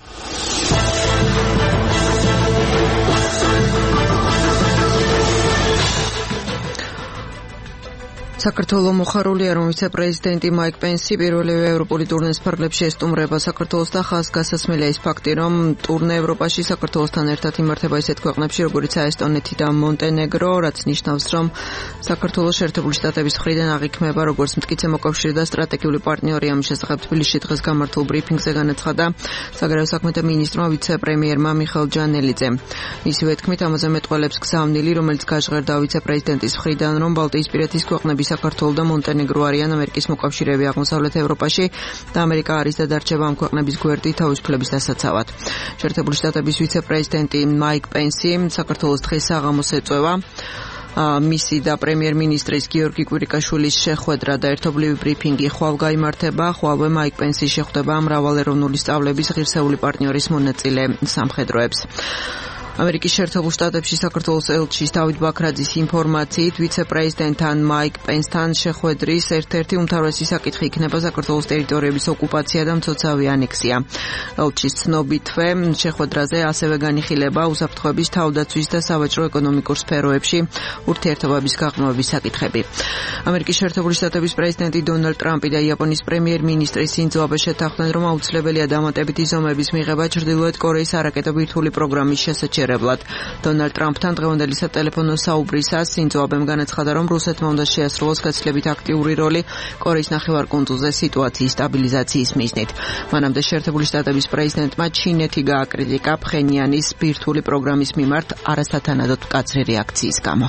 საქართველოს მოხარულია, რომ ვიცე-პრეზიდენტი მაიკ პენსი პირველივე ევროპული ტურნეს ფარგლებში ესტუმრება საქართველოს და ხაზგასაცმელია ის ფაქტი, რომ ტურნე ევროპაში საქართველოსთან ერთად იმართება ისეთ ქვეყნებში, როგორიცაა ესტონეთი და მონტენეგრო, რაც ნიშნავს, რომ საქართველოს შეერთებული შტატების მხრიდან აღიქმება როგორც მტკიცე მოკავშირე და სტრატეგიული პარტნიორი. ამის შესახებ თბილისში დღეს გამართულ ბრიფინგზე განაცხადა საგარეო საქმეთა მინისტრმა ვიცე-პრემიერმა მიხეილ ჯანელიძემ. მისივე თქმით, ამაზე მეტყველებს გზავნილი, რომელიც გაჟღერდა ვიცე-პრეზიდენტის მხრიდან, რომ ბალტიისპირეთის ქვეყნების საქართველო და მონტენეგრო არიან ამერიკის მოკავშირეები აღმოსავლეთ ევროპაში და ამერიკა არის დადარჩება ამ ქვეყნების გვერდი თავისუფლების დასაცავად. შეერთებული შტატების ვიცე-პრეზიდენტი მაიკ პენსი საქართველოს დღეს საღამოს ეწევა მისი და პრემიერ-მინისტრის გიორგი კვირიკაშვილის შეხვედრა და ერთობლივი ბრიფინგი ხვალ გაიმართება. ხვალვე მაიკ პენსი შეხვდება მრავალეროვნული სწავლების ღირსეული პარტნიორის მონაწილე სამხედროებს. ამერიკის შეერთებულ შტატებში საქართველოს ელჩის დავით ბაქრაძის ინფორმაციით ვიცე-პრეზიდენტთან მაიკ პენსთან შეხვედრის ერთ-ერთი უმთავრესი საკითხი იქნება საქართველოს ტერიტორიების ოკუპაცია და მცოცავი ანექსია. ელჩის ცნობითვე შეხვედრაზე ასევე განიხილება უსაფრთხოების თავდაცვის და სავაჭრო-ეკონომიკურ სფეროებში ურთიერთობების გაღრმავების საკითხები. ამერიკის შეერთებული შტატების პრეზიდენტი დონალდ ტრამპი და იაპონიის პრემიერ-მინისტრი სინძო აბე შეთანხმდნენ, რომ აუცილებელია დამატებითი ზომების მიღება ჩრდილოეთ კორეის არაკეტო ბირთვული პროგრამის შესაჩერებლად. დონალდ ტრამპთან დღევანდელი სატელეფონო საუბრისას სინძო აბემ განაცხადა, რომ რუსეთმა უნდა შეასრულოს გაცილებით აქტიური როლი კორეის ნახევარკუნძულზე სიტუაციის სტაბილიზაციის მიზნით. მანამდე შეერთებული შტატების პრეზიდენტმა ჩინეთი გააკრიტიკა ფხენიანის ბირთვული პროგრამის მიმართ არასათანადოდ მკაცრი რეაქციის გამო.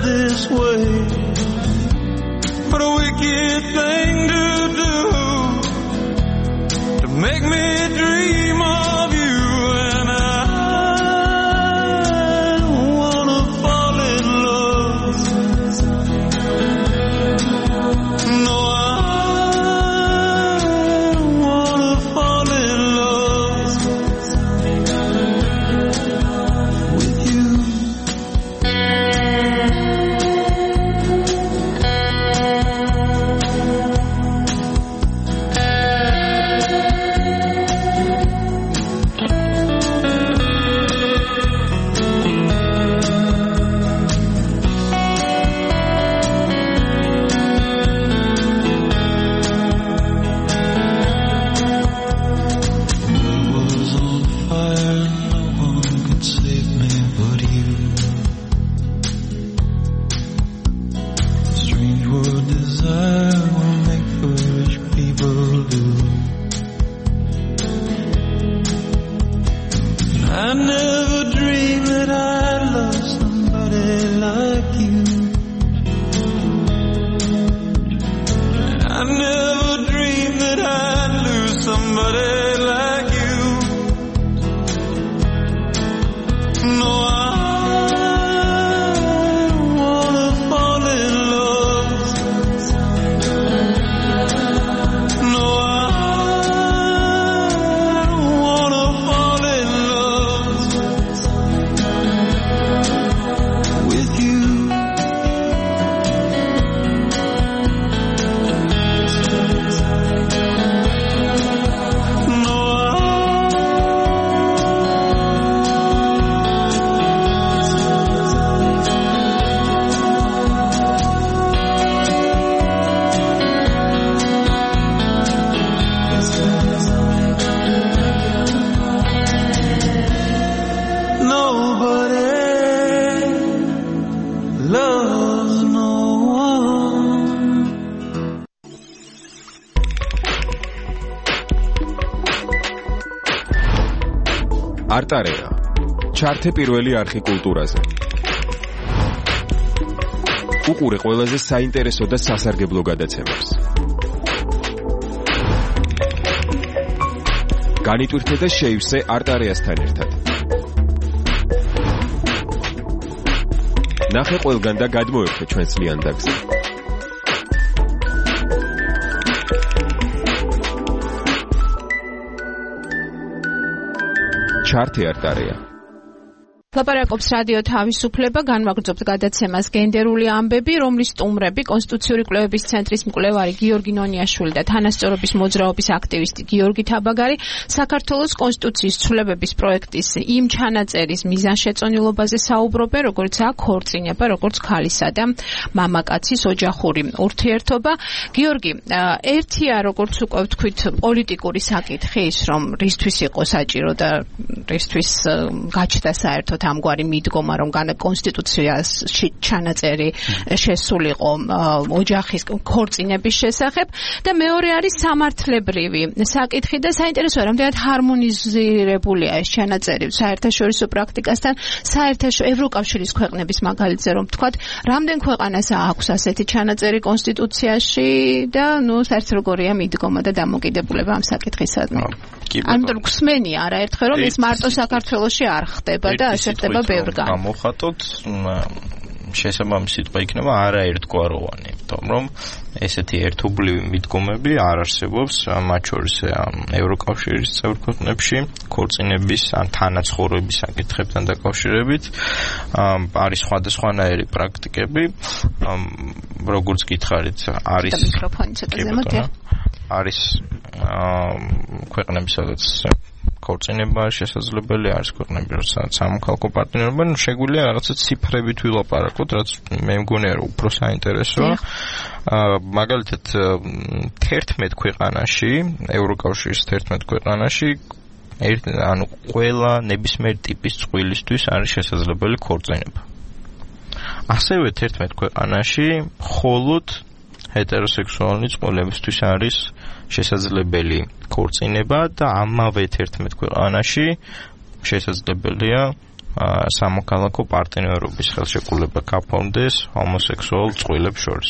this way. What a wicked thing to do, to make me dream of you. And I don't wanna fall in love. No, I don't wanna fall in love with you. I never dreamed that I'd love somebody like you. I never dreamed that I'd lose somebody like you. No, I don't wanna fall in love. No, I don't wanna fall in love with you. No, nobody loves no one. არტარეა ჩართე პირველი არხი კულტურაზე. უყურე ყველაზე საინტერესო და სასარგებლო გადაცემებს. განიტვირთე და შეივსე არტარეასთან ერთად. ნახე ყველგან და გადმოერთე ჩვენს ლიანდაგზე. ჩართე არტარეა. ლაპარაკობს რადიო თავისუფლება, განვაგრძობთ გადაცემას გენდერული ამბები, რომლის სტუმრები კონსტიტუციური კვლევების ცენტრის მკვლევარი გიორგი ნონიაშვილი და თანასწორობის მოძრაობის აქტივისტი გიორგი თაბაგარი საქართველოს კონსტიტუციის ცვლილებების პროექტის იმ ჩანაწერის მიზანშეწონილობაზე საუბრობენ, როგორიცაა ქორწინება, როგორც ქალისა და მამაკაცის ოჯახური ურთიერთობა. გიორგი, ერთია როგორც უკვე ვთქვით პოლიტიკური საკითხი ის, რომ რისთვის იყო საჭირო და რისთვის გაჩნდა საერთოდ ამგვარი მიდგომა, რომ კონსტიტუციაში ჩანაწერი შესულიყო ოჯახის ქორწინების შესახებ და მეორე არის სამართლებრივი საკითხი და საინტერესოა, რამდენად ჰარმონიზირებულია ეს ჩანაწერი საერთაშორისო პრაქტიკასთან, ევროკავშირის ქვეყნების მაგალითზე რომ ვთქვათ, რამდენ ქვეყანას აქვს ასეთი ჩანაწერი კონსტიტუციაში და საერთოდ როგორია მიდგომა და დამოკიდებულება ამ საკითხისადმი. ამიტომ გვსმენია არაერთხელ რომ ეს მარტო საქართველოში არ ხდება და შეეხება ბევრგან. გამოხატოთ შესაბამისი სიტყვა იქნება არაერთგვაროვანი, იმიტომ რომ ესეთი ერთობლივი მიდგომები არ არსებობს მათ შორის ევროკავშირის წევრ ქვეყნებში ქორწინების ან თანაცხოვრების საკითხებთან დაკავშირებით. არის სხვადასხვანაირი პრაქტიკები, როგორც გითხარით, არის არის ქვეყნები, სადაც ქორწინება შესაძლებელი, არის ქვეყნები, სადაც სამოქალაქო პარტნიორობა, შეგვიძლია რაღაცა ციფრებით ვილაპარაკოთ, რაც მე მგონია რომ უფრო საინტერესოა. მაგალითად 11 ქვეყანაში, ევროკავშირის 11 ქვეყანაში ანუ ყველა ნებისმიერ ტიპის წყვილისთვის არის შესაძლებელი ქორწინება. ასევე 11 ქვეყანაში მხოლოდ ჰეტეროსექსუალური წყვილებისთვის არის შესაძლებელი ქორწინება და ამავე 11 ქვეყანაში შესაძლებელია სამოქალაქო პარტნიორობის ხელშეკრულება გაფორმდეს ჰომოსექსუალ წყვილებს შორის.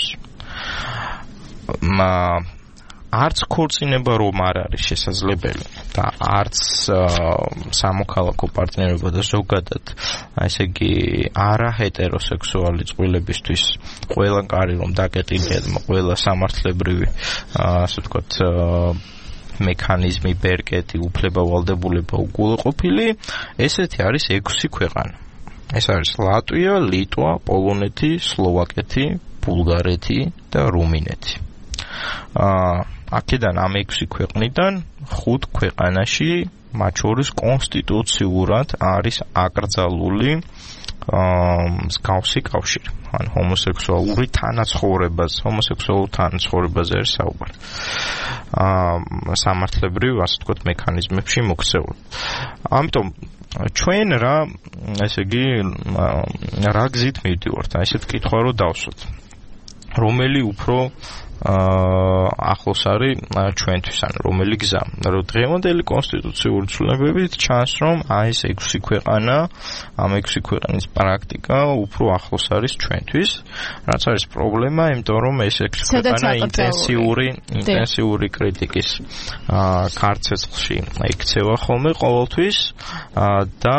არც ქორწინება რომ არ არის შესაძლებელი და არც სამოქალაქო პარტნიორობა და ზოგადად ესე იგი არა ჰეტეროსექსუალი წყვილებისთვის ყველა კარი რომ დაკეტილია და ყველა სამართლებრივი ასე ვთქვათ მექანიზმი, ბერკეტი, უფლება-ვალდებულება უგულოყოფილი, ესეთი არის 6 ქვეყანა. ეს არის ლატვია, ლიტვა, პოლონეთი, სლოვაკეთი, ბულგარეთი და რუმინეთი. აქედან ამ 6 ქვეყნიდან 5 ქვეყანაში მათ შორის კონსტიტუციურად არის აკრძალული მსგავსი კავშირი. ან ჰომოსექსუალურ თანაცხოვრებაზე არის საუბარი. სამართლებრივ, ასე ვთქვათ, მექანიზმებში მოქცეული. ამიტომ ჩვენ ესე იგი რა გზით მივდივართ? ესეთ კითხვა რომ დავსვათ. რომელი უფრო ახლოს არის ჩვენთვის, ანუ რომელი გზა? რომ დღევანდელი კონსტიტუციური ცვლილებებით ჩანს, რომ ეს 6 ქვეყანა, ამ 6 ქვეყნის პრაქტიკა უფრო ახლოს არის ჩვენთვის, რაც არის პრობლემა, იმიტომ რომ ეს 6 ქვეყანა ინტენსიური კრიტიკის ქარცეცხლში იქცევა ხოლმე ყოველთვის და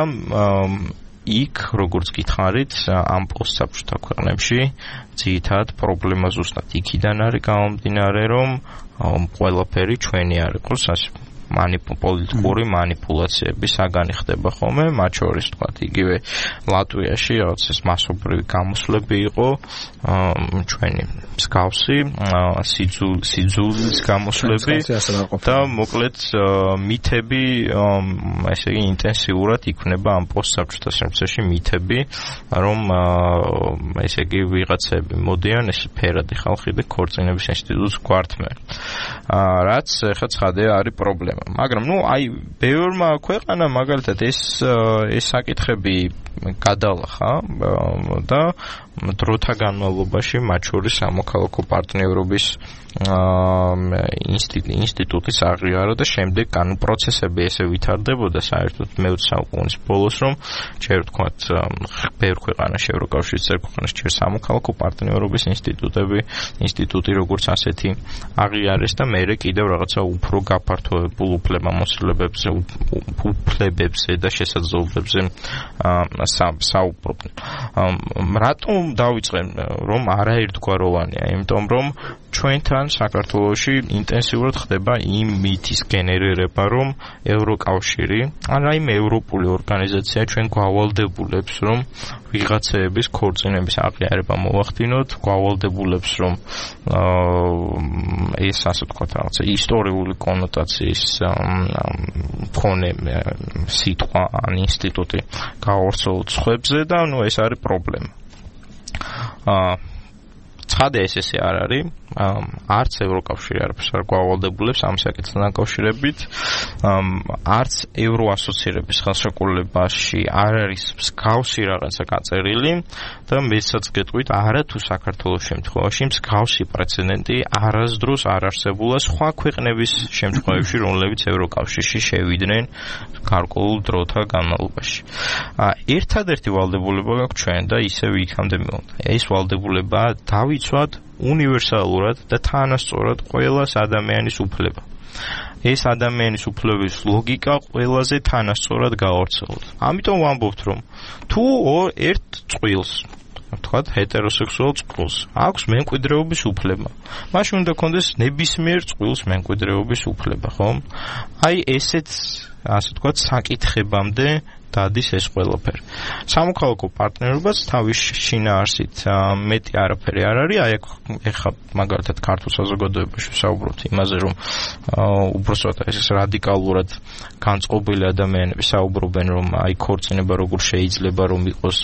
იქ როგორც გითხარით ამ პოსტსაბჭოთა ქვეყნებში ძირითადად პრობლემა ზუსტად იქიდან არის გამომდინარე, რომ ყველაფერი ჩვენი არ იყოს ასე პოლიტიკური მანიპულაციები საგანი ხდება ხოლმე, მათ შორის თქვა იგივე ლატვიაში რაღაც ეს მასობრივი გამოსვლები იყო ჩვენი მსგავსი სიძულის გამოსვლები და მოკლედ მითები ესე იგი ინტენსიურად იქნება ამ პოსტსაბჭოთა სივრცეში მითები, რომ ესე იგი ვიღაცები მოდიან ეს ფერადი ხალხი და ქორწინების ინსტიტუტს გვართმენ. რაც ხა ცხადია არის პრობლემა. მაგრამ ბევრმა ქვეყანამ მაგალითად ეს საკითხები გადალახა და დროთა განმავლობაში მათ შორის სამოქალაქო პარტნიორობის ინსტიტუტის აღიარა და შემდეგ პროცესები ესე ვითარდებოდა საერთოდ მე-20 საუკუნის ბოლოს, რომ ჯერ ვთქვათ ბევრ ქვეყანაში ევროკავშირის წევრ ქვეყანაში ჯერ სამოქალაქო პარტნიორობის ინსტიტუტი როგორც ასეთი აღიარეს და მერე კიდევ რაღაცა უფრო გაფართოებულ უფლებებზე და შესაძლებლობებზე საუბრობდნენ. რატომ დავიწყე რომ არაერთგვაროვანია? იმიტომ რომ ჩვენთან საქართველოში ინტენსიურად ხდება იმ მითის გენერირება, რომ ევროკავშირი, ან რაიმე ევროპული ორგანიზაცია ჩვენ გვავალდებულებს, რომ ვიღაცეების ქორწინების აღიარება მოვახდინოთ, გვავალდებულებს, რომ ეს ასე ვთქვათ რაღაცა ისტორიული კონოტაციის მქონე სიტყვა ან ინსტიტუტი გავავრცელოთ სხვებზე და ეს არის პრობლემა. ცხადია ესე არ არის, არც ევროკავშირი არაფერს არ გვავალდებულებს ამ საკითხთან დაკავშირებით, არც ევროასოცირების ხელშეკრულებაში არ არის მსგავსი რაღაცა გაწერილი და მეცაც გეტყვით, არა თუ საქართველოს შემთხვევაში მსგავსი პრეცედენტი არასდროს არ არსებულა სხვა ქვეყნების შემთხვევებში, რომლებიც ევროკავშირში შევიდნენ გარკვეულ დროთა განმავლობაში. ერთადერთი ვალდებულება გაქვს ჩვენ და ისევ იქამდე მივიდა. ეს ვალდებულება დავიცვათ უნივერსალურად და თანასწორად ყველას ადამიანის უფლება. ეს ადამიანის უფლების ლოგიკა ყველაზე თანასწორად გავავრცელოთ. ამიტომ ვამბობთ, რომ თუ ერთ წყვილს, თქვათ ჰეტეროსექსუალ წყვილს აქვს მემკვიდრეობის უფლება, მაშინ უნდა კონდეს ნებისმიერ წყვილს მემკვიდრეობის უფლება, ხო? ესეც ასე ვთქვათ საკითხებამდე დადის ეს ყველაფერი. სამოქალაქო პარტნიორობას თავის შინაარსით მეტი არაფერი არ არის. ეხლა მაგალითად ქართულ საზოგადოებაში ვსაუბრობთ იმაზე, რომ უბრალოდ ეს რადიკალურად განწყობილი ადამიანები საუბრობენ, რომ ქორწინება როგორ შეიძლება რომ იყოს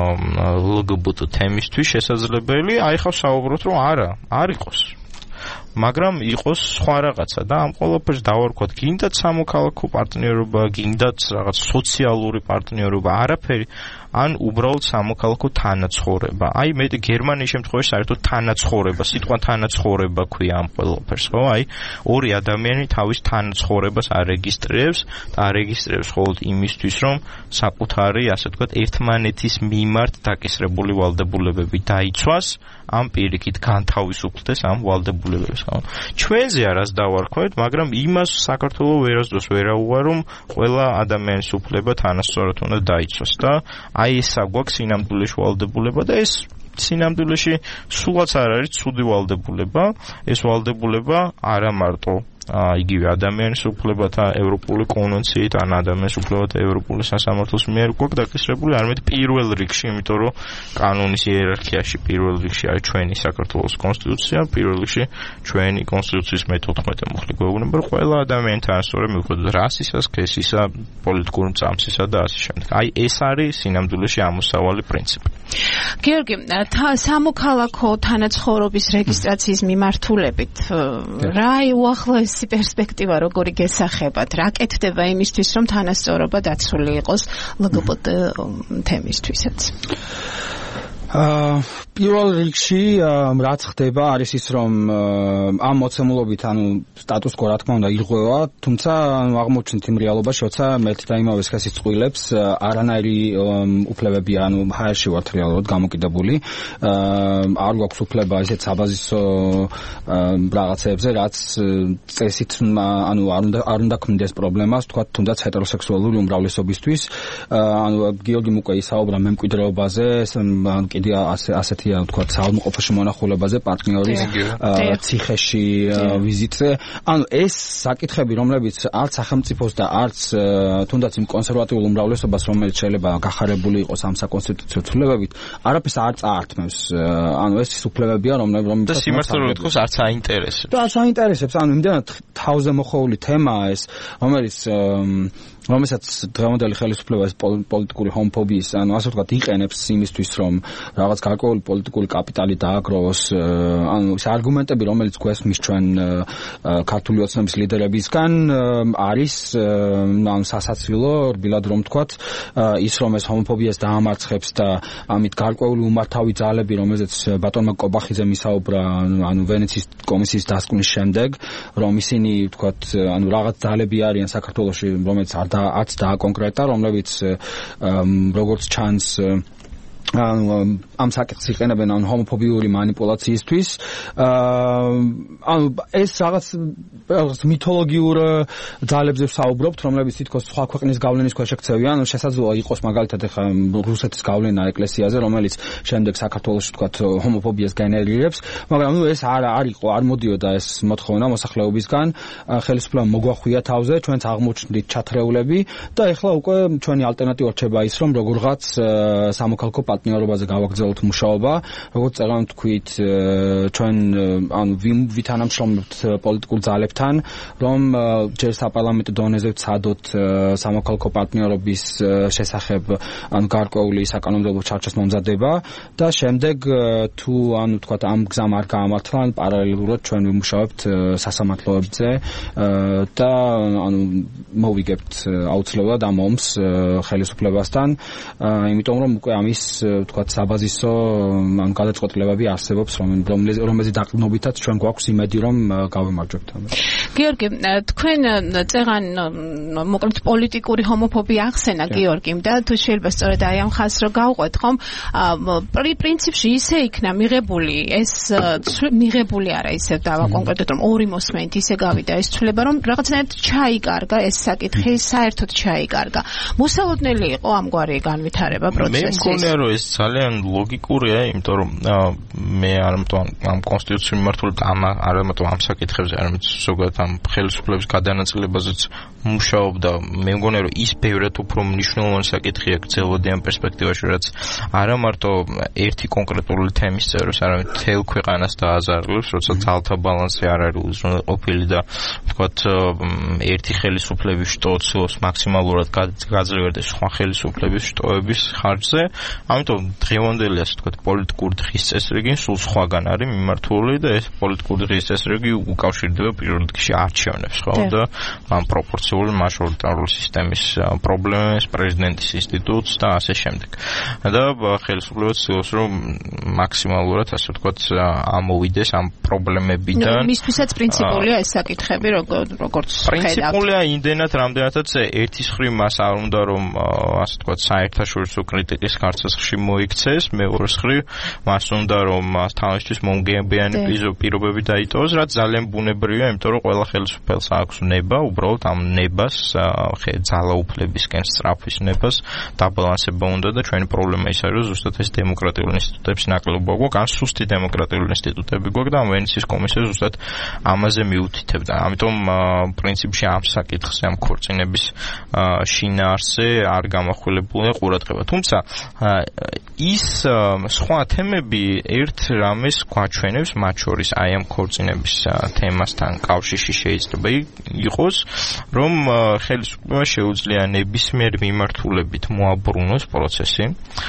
LGBT თემისთვის შესაძლებელი. ახლა ვსაუბრობთ, რომ არა, არ იყოს. მაგრამ იყოს სხვა რაღაცა და ამ ყველაფერს დავარქვათ გინდათ სამოქალაქო პარტნიორობა, გინდათ რაღაც სოციალური პარტნიორობა, არაფერი ან უბრალოდ სამოქალაქო თანაცხოვრება. აი მე გერმანიის შემთხვევაში საერთოდ თანაცხოვრება, სიტყვა თანაცხოვრება ქვია ამ ყველაფერს, ხო? აი ორი ადამიანი თავის თანაცხოვრებას არეგისტრირებს და არეგისტრირებს მხოლოდ იმისთვის, რომ საკუთარი, ასე ვთქვათ, ერთმანეთის მიმართ დაკისრებული ვალდებულებები დაიცვას, ამ პირიქით განთავისუფლდეს ამ ვალდებულებებს, ხო? ჩვენზე არას დავარქვეთ, მაგრამ იმას საქართველოს ვერასდროს ვერაუღარ, რომ ყველა ადამიანის უფლება თანასწორად უნდა დაიცვას და აი ესა გვაქვს სინამდვილეში ვალდებულება და ეს სინამდვილეში სულაც არ არის ცუდი ვალდებულება, ეს ვალდებულება არა მარტო იგივე ადამიანის უფლებათა ევროპული კონვენციით ან ადამიანის უფლებათა ევროპული სასამართლოს მიერ გვაქვს დაკისრებული, არამედ პირველ რიგში, იმიტომ რომ კანონის იერარქიაში პირველ რიგში არის ჩვენი საქართველოს კონსტიტუცია, პირველ რიგში ჩვენი კონსტიტუციის მე-14 მუხლი გვეუბნება, რომ ყველა ადამიანი თანასწორია მიუხედავად რასისა, სქესისა, პოლიტიკური მწამსისა და ასე შემდეგ. აი ეს არის სინამდვილეში ამოსავალი პრინციპი. გიორგი, სამოქალაქო თანაცხოვრობის რეგისტრაციის მიმართულებით რა უახლოესი პერსპექტივა როგორი გესახებათ? რა კეთდება იმისთვის, რომ თანასწორობა დაცული იყოს LGBT თემისთვისაც? პირველ რიგში რაც ხდება არის ის, რომ ამ მოცემულობით სტატუს კო რა თქმა უნდა ირღვევა, თუმცა აღმოჩნდით იმ რეალობაში, როცა მეთ და იმავე სქესის წყვილებს არანაირი უფლებები ჰაერში ვართ რეალურად გამოკიდებული, არ გვაქვს უფლება ისეთ საბაზისო რაღაცებზე, რაც წესით არ უნდა ქმნიდეს პრობლემას, თქვა თუნდაც ჰეტეროსექსუალური უმრავლესობისთვის. გიორგიმ უკვე ისაუბრა მემკვიდრეობაზე, კიდე ასეთია თქვა საავადმყოფოში მონახულებაზე, პარტნიორის ციხეში ვიზიტზე. ეს საკითხები, რომლებიც არც სახელმწიფოს და არც თუნდაც იმ კონსერვატიულ უმრავლესობას, რომელიც შეიძლება გახარებული იყოს ამ საკონსტიტუციო ცვლილებებით, არაფერს არ წაართმევს. ეს ის უფლებებია, რომლებიც და სიმართლე რომ ვთქვას, არც აინტერესებს. და არც აინტერესებს, იმდენად თავზე მოხოვული თემაა ეს, რომელსაც დღევანდელი ხელისუფლება ეს პოლიტიკური ჰომოფობიის, ასე ვთქვათ, იყენებს იმისთვის, რომ რაღაც გარკვეული პოლიტიკური კაპიტალი დააგროვოს, ეს არგუმენტები, რომელიც გვესმის ჩვენ ქართული ოცნების ლიდერებისგან, არის სასაცილო, რბილად რომ ვთქვათ, ის რომ ეს ჰომოფობიას დაამარცხებს და ამით გარკვეული უმართავი ძალები, რომელზეც ბატონმა კობახიძემ ისაუბრა, ვენეციის კომისიის დასკვნის შემდეგ, რომ ისინი, ვთქვათ, რაღაც ძალები არიან საქართველოში, რომელიც არც დააკონკრეტა, რომლებიც როგორც ჩანს ამ საკითხს იყენებენ ჰომოფობიური მანიპულაციისთვის. ეს რაღაც მითოლოგიურ ძალებზე ვსაუბრობთ, რომლებიც თითქოს სხვა ქვეყნის გავლენის ქვეშ ექცევიან. შესაძლოა იყოს მაგალითად ახლა რუსეთის გავლენა ეკლესიაზე, რომელიც შემდეგ საქართველოში თქვათ ჰომოფობიას გენერირებს, მაგრამ ეს არ მოდიოდა ეს მოთხოვნა მოსახლეობისგან. ხელისუფლებამ მოგვახვია თავზე, ჩვენც აღმოჩნდით ჩათრეულები და ეხლა უკვე ჩვენი ალტერნატივა რჩება ის, რომ როგორღაც სამოქალაქო პარტნიორობაზე გავაგრძელოთ მუშაობა, როგორც წეგან თქვით, ჩვენ ვითანამშრომლებთ პოლიტიკურ ძალებთან, რომ ჯერ საპარლამენტო დონეზე ვცადოთ სამოქალაქო პარტნიორობის შესახებ გარკვეული საკანონმდებლო ჩარჩოს მომზადება და შემდეგ თუ თქვათ ამ გზამ არ გაამართლა, პარალელურად ჩვენ ვიმუშავებთ სასამართლოებზე და მოვიგებთ აუცილებლად ამ ომს ხელისუფლებასთან, იმიტომ რომ უკვე ამის თქვათ საბაზისო გადაწყვეტილებები არსებობს, რომელზეც დაყრდნობითაც ჩვენ გვაქვს იმედი, რომ გავიმარჯვებთ. გიორგი, თქვენ წეგან მოკლედ პოლიტიკური ჰომოფობია ახსენა გიორგიმ და თუ შეიძლება სწორედ აი ამ ხაზს რო გავყვეთ, ხომ? პრინციპში ისე იქნა მიღებული არა ისე დავაკონკრეტოთ, რომ ორი მოსმენით ისე გავიდა ეს ცვლილება, რომ რაღაცნაირად ჩაიკარგა ეს საკითხი, საერთოდ ჩაიკარგა. მოსალოდნელი იყო ამგვარი განვითარება პროცესის. მე მგონია, რომ ეს ძალიან ლოგიკურია, იმიტომ რომ მე არამარტო ამ კონსტიტუციის მიმართულებით არამარტო ამ საკითხებზე, არამედ ზოგადად ამ ხელისუფლების გადანაწილებაზეც მუშაობდა. მე მგონია, რომ ის ბევრად უფრო მნიშვნელოვანი საკითხია გრძელვადიან პერსპექტივაში, რაც არამარტო ერთი კონკრეტული თემის წეროს, არამედ მთელ ქვეყანას დააზარალებს, როცა ძალთა ბალანსი არ არის უზრუნველყოფილი და ვთქვათ, ერთი ხელისუფლების შტო ცდილობს მაქსიმალურად გაძლიერდეს სხვა ხელისუფლების შტოების ხარჯზე. ამიტომ დღევანდელი ასე ვთქვათ პოლიტიკური დღის წესრიგი სულ სხვაგან არის მიმართული და ეს პოლიტიკური დღის წესრიგი უკავშირდება პირველ რიგში არჩევნებს, ხო? და ამ პროპორციული მაჟორიტარული სისტემის პრობლემებს, პრეზიდენტის ინსტიტუტს და ასე შემდეგ. და ხელისუფლება ცდილობს რომ მაქსიმალურად ასე ვთქვათ ამოვიდეს ამ პრობლემებიდან. მისთვისაც პრინციპულია ეს საკითხები, როგორც ხედავთ. პრინციპულია იმდენად, რამდენადაც ერთის მხრივ მას არ უნდა რომ ასე ვთქვათ საერთაშორისო კრიტიკის გარსაცში მოიქცეს, მეორეს მხრივ მას უნდა რომ თავისთვის მომგებიანი პირობები დაიტოვოს, რაც ძალიან ბუნებრივია, იმიტომ რომ ყველა ხელისუფლებას აქვს ნება, უბრალოდ ამ ნებას ძალაუფლებისკენ სწრაფვის ნებას დაბალანსება უნდა და ჩვენი პრობლემა ის არის, რომ ზუსტად ეს დემოკრატიული ინსტიტუტების ნაკლებობა გვაქვს, ან სუსტი დემოკრატიული ინსტიტუტები გვაქვს და ვენეციის კომისია ზუსტად ამაზე მიუთითებდა. ამიტომ პრინციპში ამ საკითხზე, ამ ქორწინების შინაარსზე არ გამახვილებულია ყურადღება. თუმცა ის სხვა თემები ერთ რამეს გვაჩვენებს, მათ შორის აი ამ ქორწინების თემასთან კავშირში შეიძლება იყოს, რომ ხელისუფლება შეუძლია ნებისმიერ მიმართულებით მოაბრუნოს პროცესი.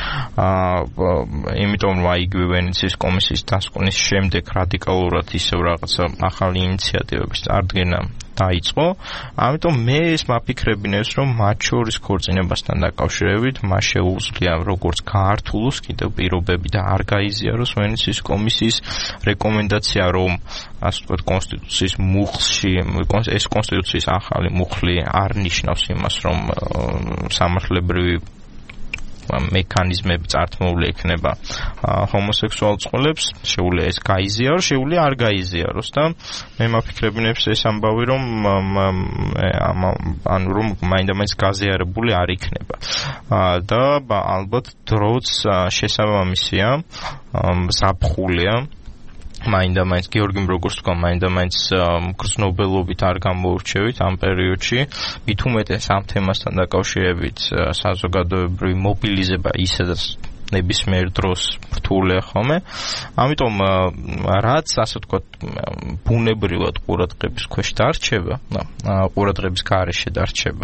იმიტომ რომ იგივე ვენეციის კომისიის დასკვნის შემდეგ რადიკალურად ისევ რაღაცა ახალი ინიციატივების წარდგენა დაიწყო. ამიტომ მე ეს მაფიქრებინებს, რომ მათ შორის ქორწინებასთან დაკავშირებით მას შეუძლია როგორც გაართულოს კიდევ პირობები და არ გაიზიაროს ვენეციის კომისიის რეკომენდაცია, რომ ასე ვთქვათ კონსტიტუციის მუხლში ეს კონსტიტუციის ახალი მუხლი არ ნიშნავს იმას, რომ სამართლებრივი მექანიზმები წართმეული ექნება ჰომოსექსუალ წყვილებს, შეუძლია ეს გაიზიაროს, შეუძლია არ გაიზიაროს და მე მაფიქრებინებს ეს ამბავი, რომ რომ მაინდა-მაინც გაზიარებული არ იქნება. და ალბათ დროც შესაბამისია, ზაფხულია მაინდა-მაინც გიორგიმ როგორც თქვა, მაინდა-მაინც გრძნობელობით არ გამოურჩევით ამ პერიოდში, მით უმეტეს ამ თემასთან დაკავშირებით საზოგადოებრივი მობილიზება ისედაც ნებისმიერ დროს რთულია ხოლმე. ამიტომ რაც ასე ვთქვათ ბუნებრივად ყურადღების ქვეშ დარჩება, ყურადღების გარეშე დარჩება.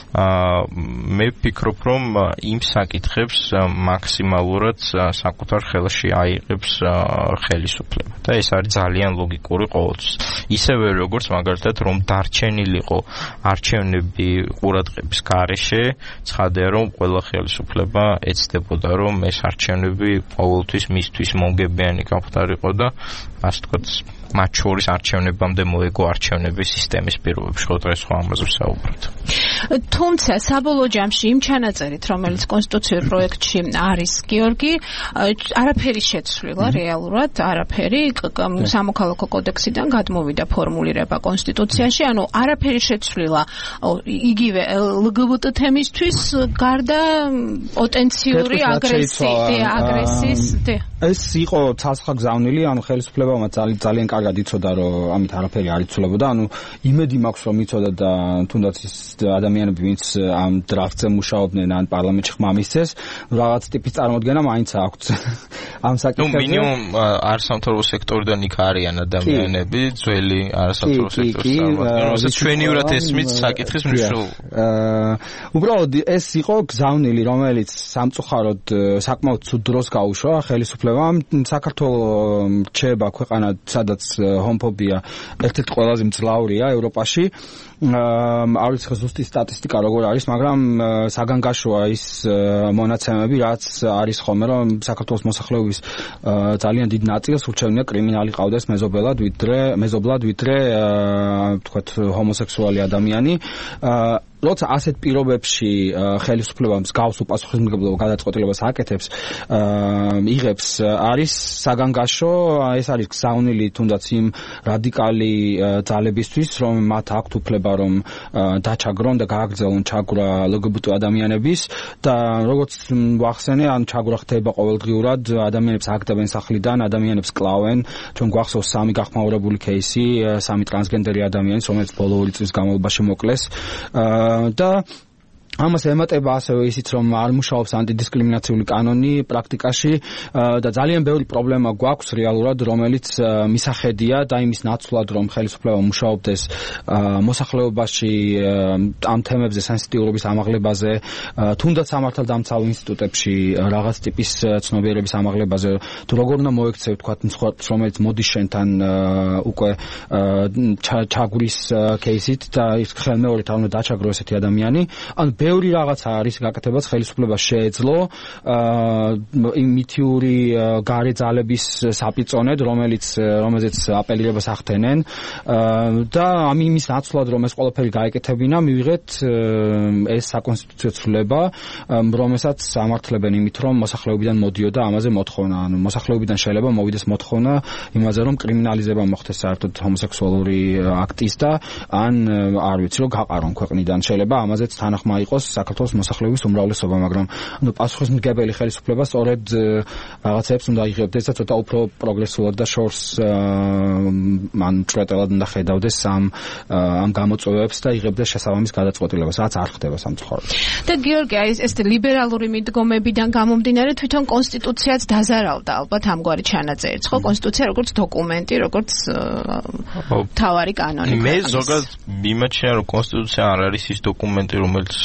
მე ვფიქრობ, რომ იმ საკითხებს მაქსიმალურად საკუთარ ხელში აიღებს ხელისუფლება. და ეს არის ძალიან ლოგიკური ყოველთვის. ისევე როგორც მაგალითად რომ დარჩენილიყო არჩევნები ყურადღების გარეშე, ცხადია რომ ყველა ხელისუფლება ეცდებოდა რომ ეს არჩევნები ყოველთვის მისთვის მომგებიანი გამხდარიყო და ასე ვთქვათ მათ შორის არჩევნებამდე მოეგო არჩევნების სისტემის პირობებში, ხო დღეს ხო ამაზე ვსაუბრობთ. თუმცა საბოლოო ჯამში იმ ჩანაწერით, რომელიც კონსტიტუციურ პროექტში არის, გიორგი, არაფერი შეცვლილა რეალურად, არაფერი სამოქალაქო კოდექსიდან გადმოვიდა ფორმულირება კონსტიტუციაში, ანუ არაფერი შეცვლილა იგივე LGBT თემისთვის გარდა პოტენციური აგრესიის. ეს იყო ცალსხა გზავნილი, ანუ ხელისუფლებამ ძალიან კარგად იცოდა, რომ ამით არაფერი არ იცვლებოდა, ანუ იმედი მაქვს, რომ იცოდა და თუნდაც ის ადამიანები, ვინც ამ დრაფტზე მუშაობდნენ, ან პარლამენტში ხმამისცეს, რაღაც ტიპის წარმოდგენა მაინც აქვს ამ საკითხებზე. მინიმუმ არასამთავრობო სექტორიდან იქ არიან ადამიანები, ძველი არასამთავრობო სექტორის წარმოადგენლები, რომელსაც ჩვენივრად ესმით საკითხის მნიშვნელობა. უბრალოდ ეს იყო გზავნილი, რომელიც სამწუხაროდ საკმაოდ ცუდ დროს გაუშვა ხელისუფლებამ. საქართველოს რჩება ქვეყანა, სადაც ჰომოფობია ერთ-ერთი ყველაზე მძლავრია ევროპაში. არ ვიცი ზუსტი სტატისტიკა როგორ არის, მაგრამ საგანგაშოა ის მონაცემები, რაც არის ხოლმე, რომ საქართველოს მოსახლეობის ძალიან დიდ ნაწილს ურჩევნია კრიმინალი ყავდეს მეზობლად, ვიდრე ვთქვათ ჰომოსექსუალი ადამიანი. როცა ასეთ პირობებში ხელისუფლება მსგავს უპასუხისმგებლობ გადაწყვეტილებას აკეთებს, იღებს, არის საგანგაშო, ეს არის გზავნილი თუნდაც იმ რადიკალი ძალებისთვის, რომ მათ აქვთ უფლება რომ დაჩაგრონ და გააგრძელონ ჩაგვრა LGBT ადამიანების და როგორც ვახსენე, ან ჩაგვრა ხდება ყოველდღიურად, ადამიანებს აგდებენ სახლიდან, ადამიანებს კლავენ. ჩვენ გვახსოვს 3 გახმაურებული кейსი, 3 ტრანსგენდერი ადამიანის, რომელიც ბოლო 2 წლის განმავლობაში მოკლეს. და ამას ემატება ასევე ისიც, რომ არ მუშაობს ანტიდისკრიმინაციული კანონი პრაქტიკაში და ძალიან ბევრი პრობლემა გვაქვს რეალურად, რომელიც მისახედია და იმის ნაცვლად, რომ ხელისუფლება მუშაობდეს მოსახლეობაში ამ თემებზე, სენსიტიურობის ამაღლებაზე, თუნდაც სამართალდამცავ ინსტიტუტებში რაღაც ტიპის ცნობიერების ამაღლებაზე, თუ როგორ უნდა მოექცევ, თქვათ, მსხვერპლს, რომელიც მოდის შენთან უკვე ჩაგვრის кейსით და ხელმეორედ არ უნდა დაჩაგრო ესეთი ადამიანი. ან ბევრი რაღაცა არის გაკეთებას ხელისუფლებას შეეძლო მითიური გარე ძალების საპიწონედ, რომელზეც აპელირებას ახდენენ და იმის ნაცვლად, რომ ეს ყველაფერი გაეკეთებინა, მივიღეთ ეს საკონსტიტუციო ცვლილება, რომელსაც ამართლებენ იმით, რომ მოსახლეობიდან მოდიოდა ამაზე მოთხოვნა. ანუ მოსახლეობიდან შეიძლება მოვიდეს მოთხოვნა იმაზე, რომ კრიმინალიზება მოხდეს საერთოდ ჰომოსექსუალური აქტის და ან არ ვიცი, რომ გაყარონ ქვეყნიდან. შეიძლება ამაზეც თანახმა იყოს საქართველოს მოსახლეობის უმრავლესობა, მაგრამ ანუ პასუხისმგებელი ხელისუფლება სწორედ რაღაცებს უნდა იღებდეს და ცოტა უფრო პროგრესულად და შორს მან ჭრეტელად უნდა ხედავდეს ამ გამოწვევებს და იღებდეს შესაბამის გადაწყვეტილებას, რაც არ ხდება სამწუხაროდ. და გიორგი, ეს ლიბერალური მიდგომებიდან გამომდინარე თვითონ კონსტიტუციაც დაზარავდა ალბათ ამგვარი ჩანაწერიც, ხო? კონსტიტუცია როგორც დოკუმენტი, როგორც თავარი კანონი. მე ზოგადად მიმაჩნია, რომ კონსტიტუცია არ არის ის დოკუმენტი, რომელიც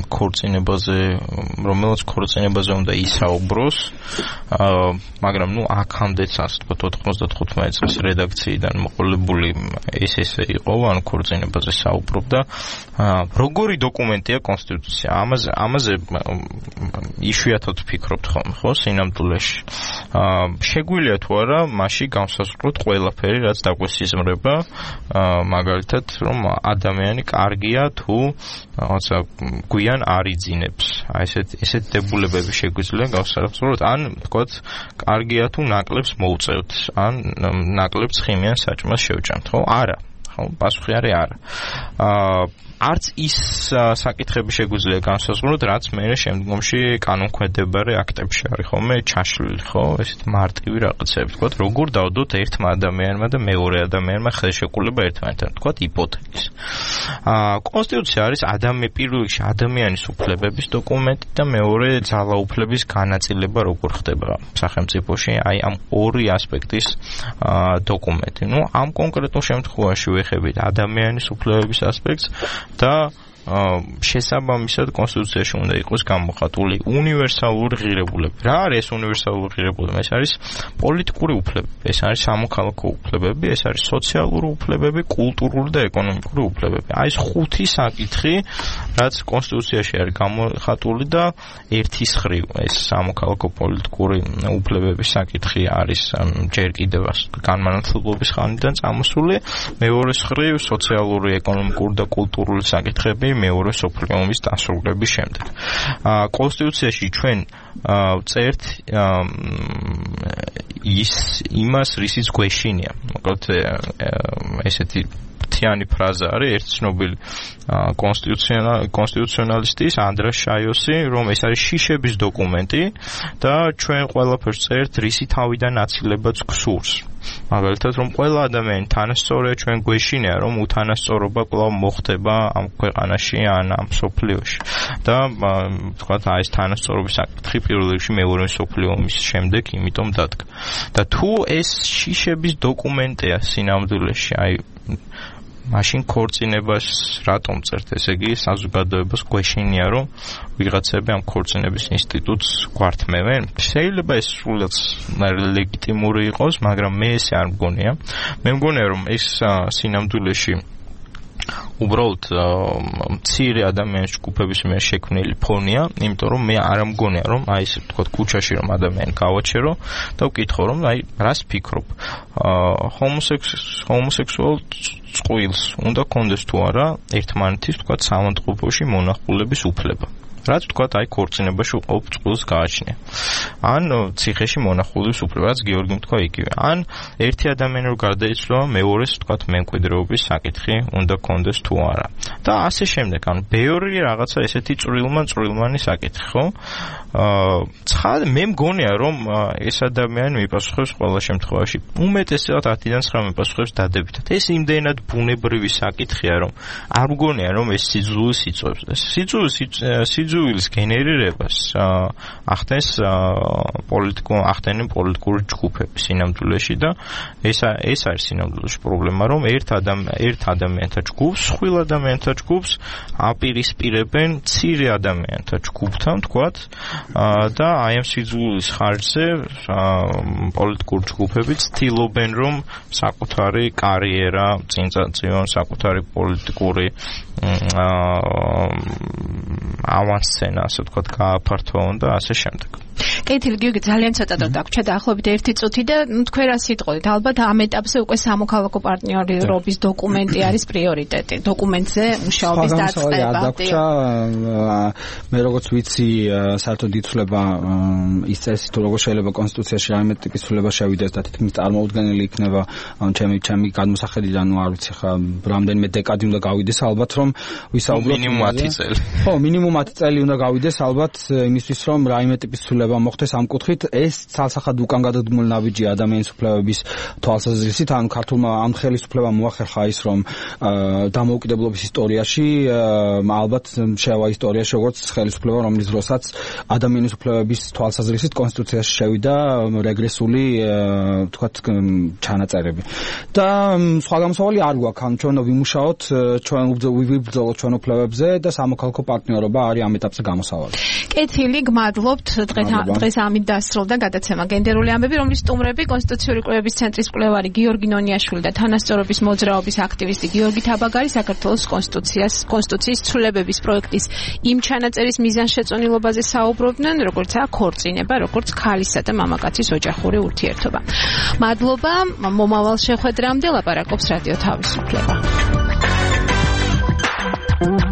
ქორწინებაზე უნდა ისაუბროს, მაგრამ აქამდეც ასე ვთქვათ 95 წლის რედაქციიდან მოყოლებული ეს იყო, ანუ ქორწინებაზე საუბრობდა. როგორი დოკუმენტია კონსტიტუცია? ამაზე იშვიათად ვფიქრობთ ხოლმე, ხო, სინამდვილეში. შეგვიძლია თუ არა მასში განსაზღვროთ ყველაფერი, რაც დაგვესიზმრება, მაგალითად, რომ ადამიანი კარგია თუ რაღაცა გვიან არ იძინებს. აი ესეთ დებულებები შეგვიძლია გავსარწმუნოთ, ან თქვათ, კარგია თუ ნაკლებს მოუწევთ, ან ნაკლებს ხიმიან საჭმელს შევჭამთ, ხო? არა. ხო, პასუხი არის არა. არც ის საკითხები შეგვიძლია განსაზღვროთ, რაც მე შემდგომში კანონქვემდებარე აქტებში არის ხოლმე ჩაშლილი, ხო? ესეთ მარტივი რაღაცები, თქვათ, როგორ დავდოთ ერთმა ადამიანმა და მეორე ადამიანმა ხელშეკრულება ერთმანეთთან, თქვათ, იპოთეკის. კონსტიტუცია არის პირველ რიგში ადამიანის უფლებების დოკუმენტი და მეორე ძალაუფლების განაწილება როგორ ხდება სახელმწიფოში, აი ამ ორი ასპექტის დოკუმენტი. ნუ ამ კონკრეტულ შემთხვევაში ვეხებით ადამიანის უფლებების ასპექტს და შესაბამისად კონსტიტუციაში უნდა იყოს გამოხატული უნივერსალური ღირებულება. რა არის ეს უნივერსალური ღირებულება? ეს არის პოლიტიკური უფლებები, ეს არის სამოქალაქო უფლებები, ეს არის სოციალური უფლებები, კულტურული და ეკონომიკური უფლებები. აი ეს ხუთი საკითხი, რაც კონსტიტუციაში არის გამოხატული და ერთის ხრივ ეს სამოქალაქო პოლიტიკური უფლებების საკითხი არის ჯერ კიდევ განმანათლებლობის ხანიდან წამოსული, მეორე ხრივ სოციალური, ეკონომიკური და კულტურული საკითხები მეორე მსოფლიო ომის დასრულების შემდეგ. კონსტიტუციაში ჩვენ წერთ იმას, რისიც გვეშინია. მოკლედ ესეთი თიანი ფრაზა არის ერთ ცნობილი კონსტიტუციონალისტის ანდრას შაიოსი, რომ ეს არის შიშების დოკუმენტი და ჩვენ ყველაფერს წერთ რისი თავიდან აცილებაც გსურს. მაგალითად, რომ ყველა ადამიანი თანასწორია, ჩვენ გვეშინია, რომ უთანასწორობა კვლავ მოხდება ამ ქვეყანაში ან ამ მსოფლიოში. და თქვათ, აი ეს თანასწორობის საკითხი პირველ რიგში მეორე მსოფლიო ომის შემდეგ იმიტომ დადგა. და თუ ეს შიშების დოკუმენტია სინამდვილეში, აი მაშინ ქორწინებას რატომ წერთ? ესე იგი, საზოგადოებას გვეშინია, რომ ვიღაცები ამ ქორწინების ინსტიტუტს გვართმევენ. შეიძლება ეს სრულიად ლეგიტიმური იყოს, მაგრამ მე ესე არ მგონია. მე მგონია, რომ ეს სინამდვილეში უბრალოდ მცირე ადამიანის ჯგუფების მიერ შექმნილი ფონია, იმიტომ რომ მე არ მგონია, რომ აი ესე თქვა ქუჩაში რომ ადამიანი გავაჩერო და ვკითხო, რომ აი რას ფიქრობ? ჰომოსექსუალ წყვილს უნდა კონდეს თუ არა ერთმანეთის თქვა სამონტყოფოში მონახულების უფლება. რაც თქვათ აი ქორწინებაში უყოფ წყვილს გააჩნია. ან ციხეში მონახულის უფლებაც გიორგიმ თქვა იგივე. ან ერთი ადამიანი რო გარდაიცვალა, მეორეს თქვათ მემკვიდრეობის საკითხი უნდა კონდეს თუ არა. და ასე შემდეგ, ანუ ბევრი რაღაცა ესეთი წვრილმანი საკითხი, ხო? მე მგონია რომ ეს ადამიანი მიპასუხებს ყველა შემთხვევაში უმეტესად 10-დან 9 მიპასუხებს დადებითად. ეს იმდენად ბუნებრივი საკითხია, რომ არ მგონია რომ ეს სიძულვილს იწვევს. სიძულვილის გენერირებას ახდენენ პოლიტიკური ჯგუფები სინამდვილეში და ეს არის სინამდვილეში პრობლემა, რომ ერთ ადამიანთა ჯგუფს, ხვილ ადამიანთა ჯგუფს აპირისპირებენ მცირე ადამიანთა ჯგუფთან, თქვათ, და აი ამ სიძულვილის ხარჯზე პოლიტიკური ჯგუფები ცდილობენ რომ საკუთარი კარიერა, წინწაწიონ, საკუთარი პოლიტიკური ავანსცენა, ასე ვთქვათ, გააფართოვონ და ასე შემდეგ. კეთილი, გიორგი, ძალიან ცოტა დრო დაგვრჩა დაახლოებით 1 წუთი და თქვენ რა სიტყოდით, ალბათ ამ ეტაპზე უკვე სამოქალაქო პარტნიორობის დოკუმენტი არის პრიორიტეტი. დოკუმენტზე მუშაობის დაწყება. დაგვრჩა, მე როგორც ვიცი, საერთოდ იცვლება ის წესი, თუ როგორ შეიძლება კონსტიტუციაში რაიმე ტიპის ცვლილება შევიდეს და თითქმის წარმოუდგენელი იქნება ჩემი გადმოსახედიდან, არ ვიცი ხა, რამდენიმე დეკადი უნდა გავიდეს ალბათ, რომ ვისაუბროთ მინიმუმ 10 წელი. ხო, მინიმუმ 10 წელი უნდა გავიდეს ალბათ იმისთვის, რომ რაიმე ტიპის ცვლილება მოხდეს ამ კუთხით. ეს ცალსახად უკან გადადგმული ნაბიჯი ადამიანის უფლებების თვალსაზრისით, ან ქართულმა ამ ხელისუფლებამ მოახერხა ის, რომ დამოუკიდებლობის ისტორიაში ალბათ შევა ისტორიაში როგორც ხელისუფლება, რომლის დროსაც ადამიანის უფლებების თვალსაზრისით კონსტიტუციაში შევიდა რეგრესული, თქვათ, ჩანაწერები. და სხვა გამოსავალი არ გვაქვს, ან ჩვენ ვიმუშაოთ, ჩვენ ვიბრძოლოთ ჩვენ უფლებებზე და სამოქალაქო პარტნიორობა არის ამ ეტაპზე გამოსავალი. კეთილი, გმადლობთ. დღეს ამით დასრულდა გადაცემა გენდერული ამბები, რომლის სტუმრები კონსტიტუციური კვლევების ცენტრის მკვლევარი გიორგი ნონიაშვილი და თანასწორობის მოძრაობის აქტივისტი გიორგი თაბაგარი საქართველოს კონსტიტუციის ცვლილებების პროექტის იმ ჩანაწერის მიზანშეწონილობაზე საუბრობდნენ, როგორც ქორწინება, როგორც ქალისა და მამაკაცის ოჯახური ურთიერთობა. მადლობა, მომავალ შეხვედრამდე ლაპარაკობს რადიო თავისუფლება.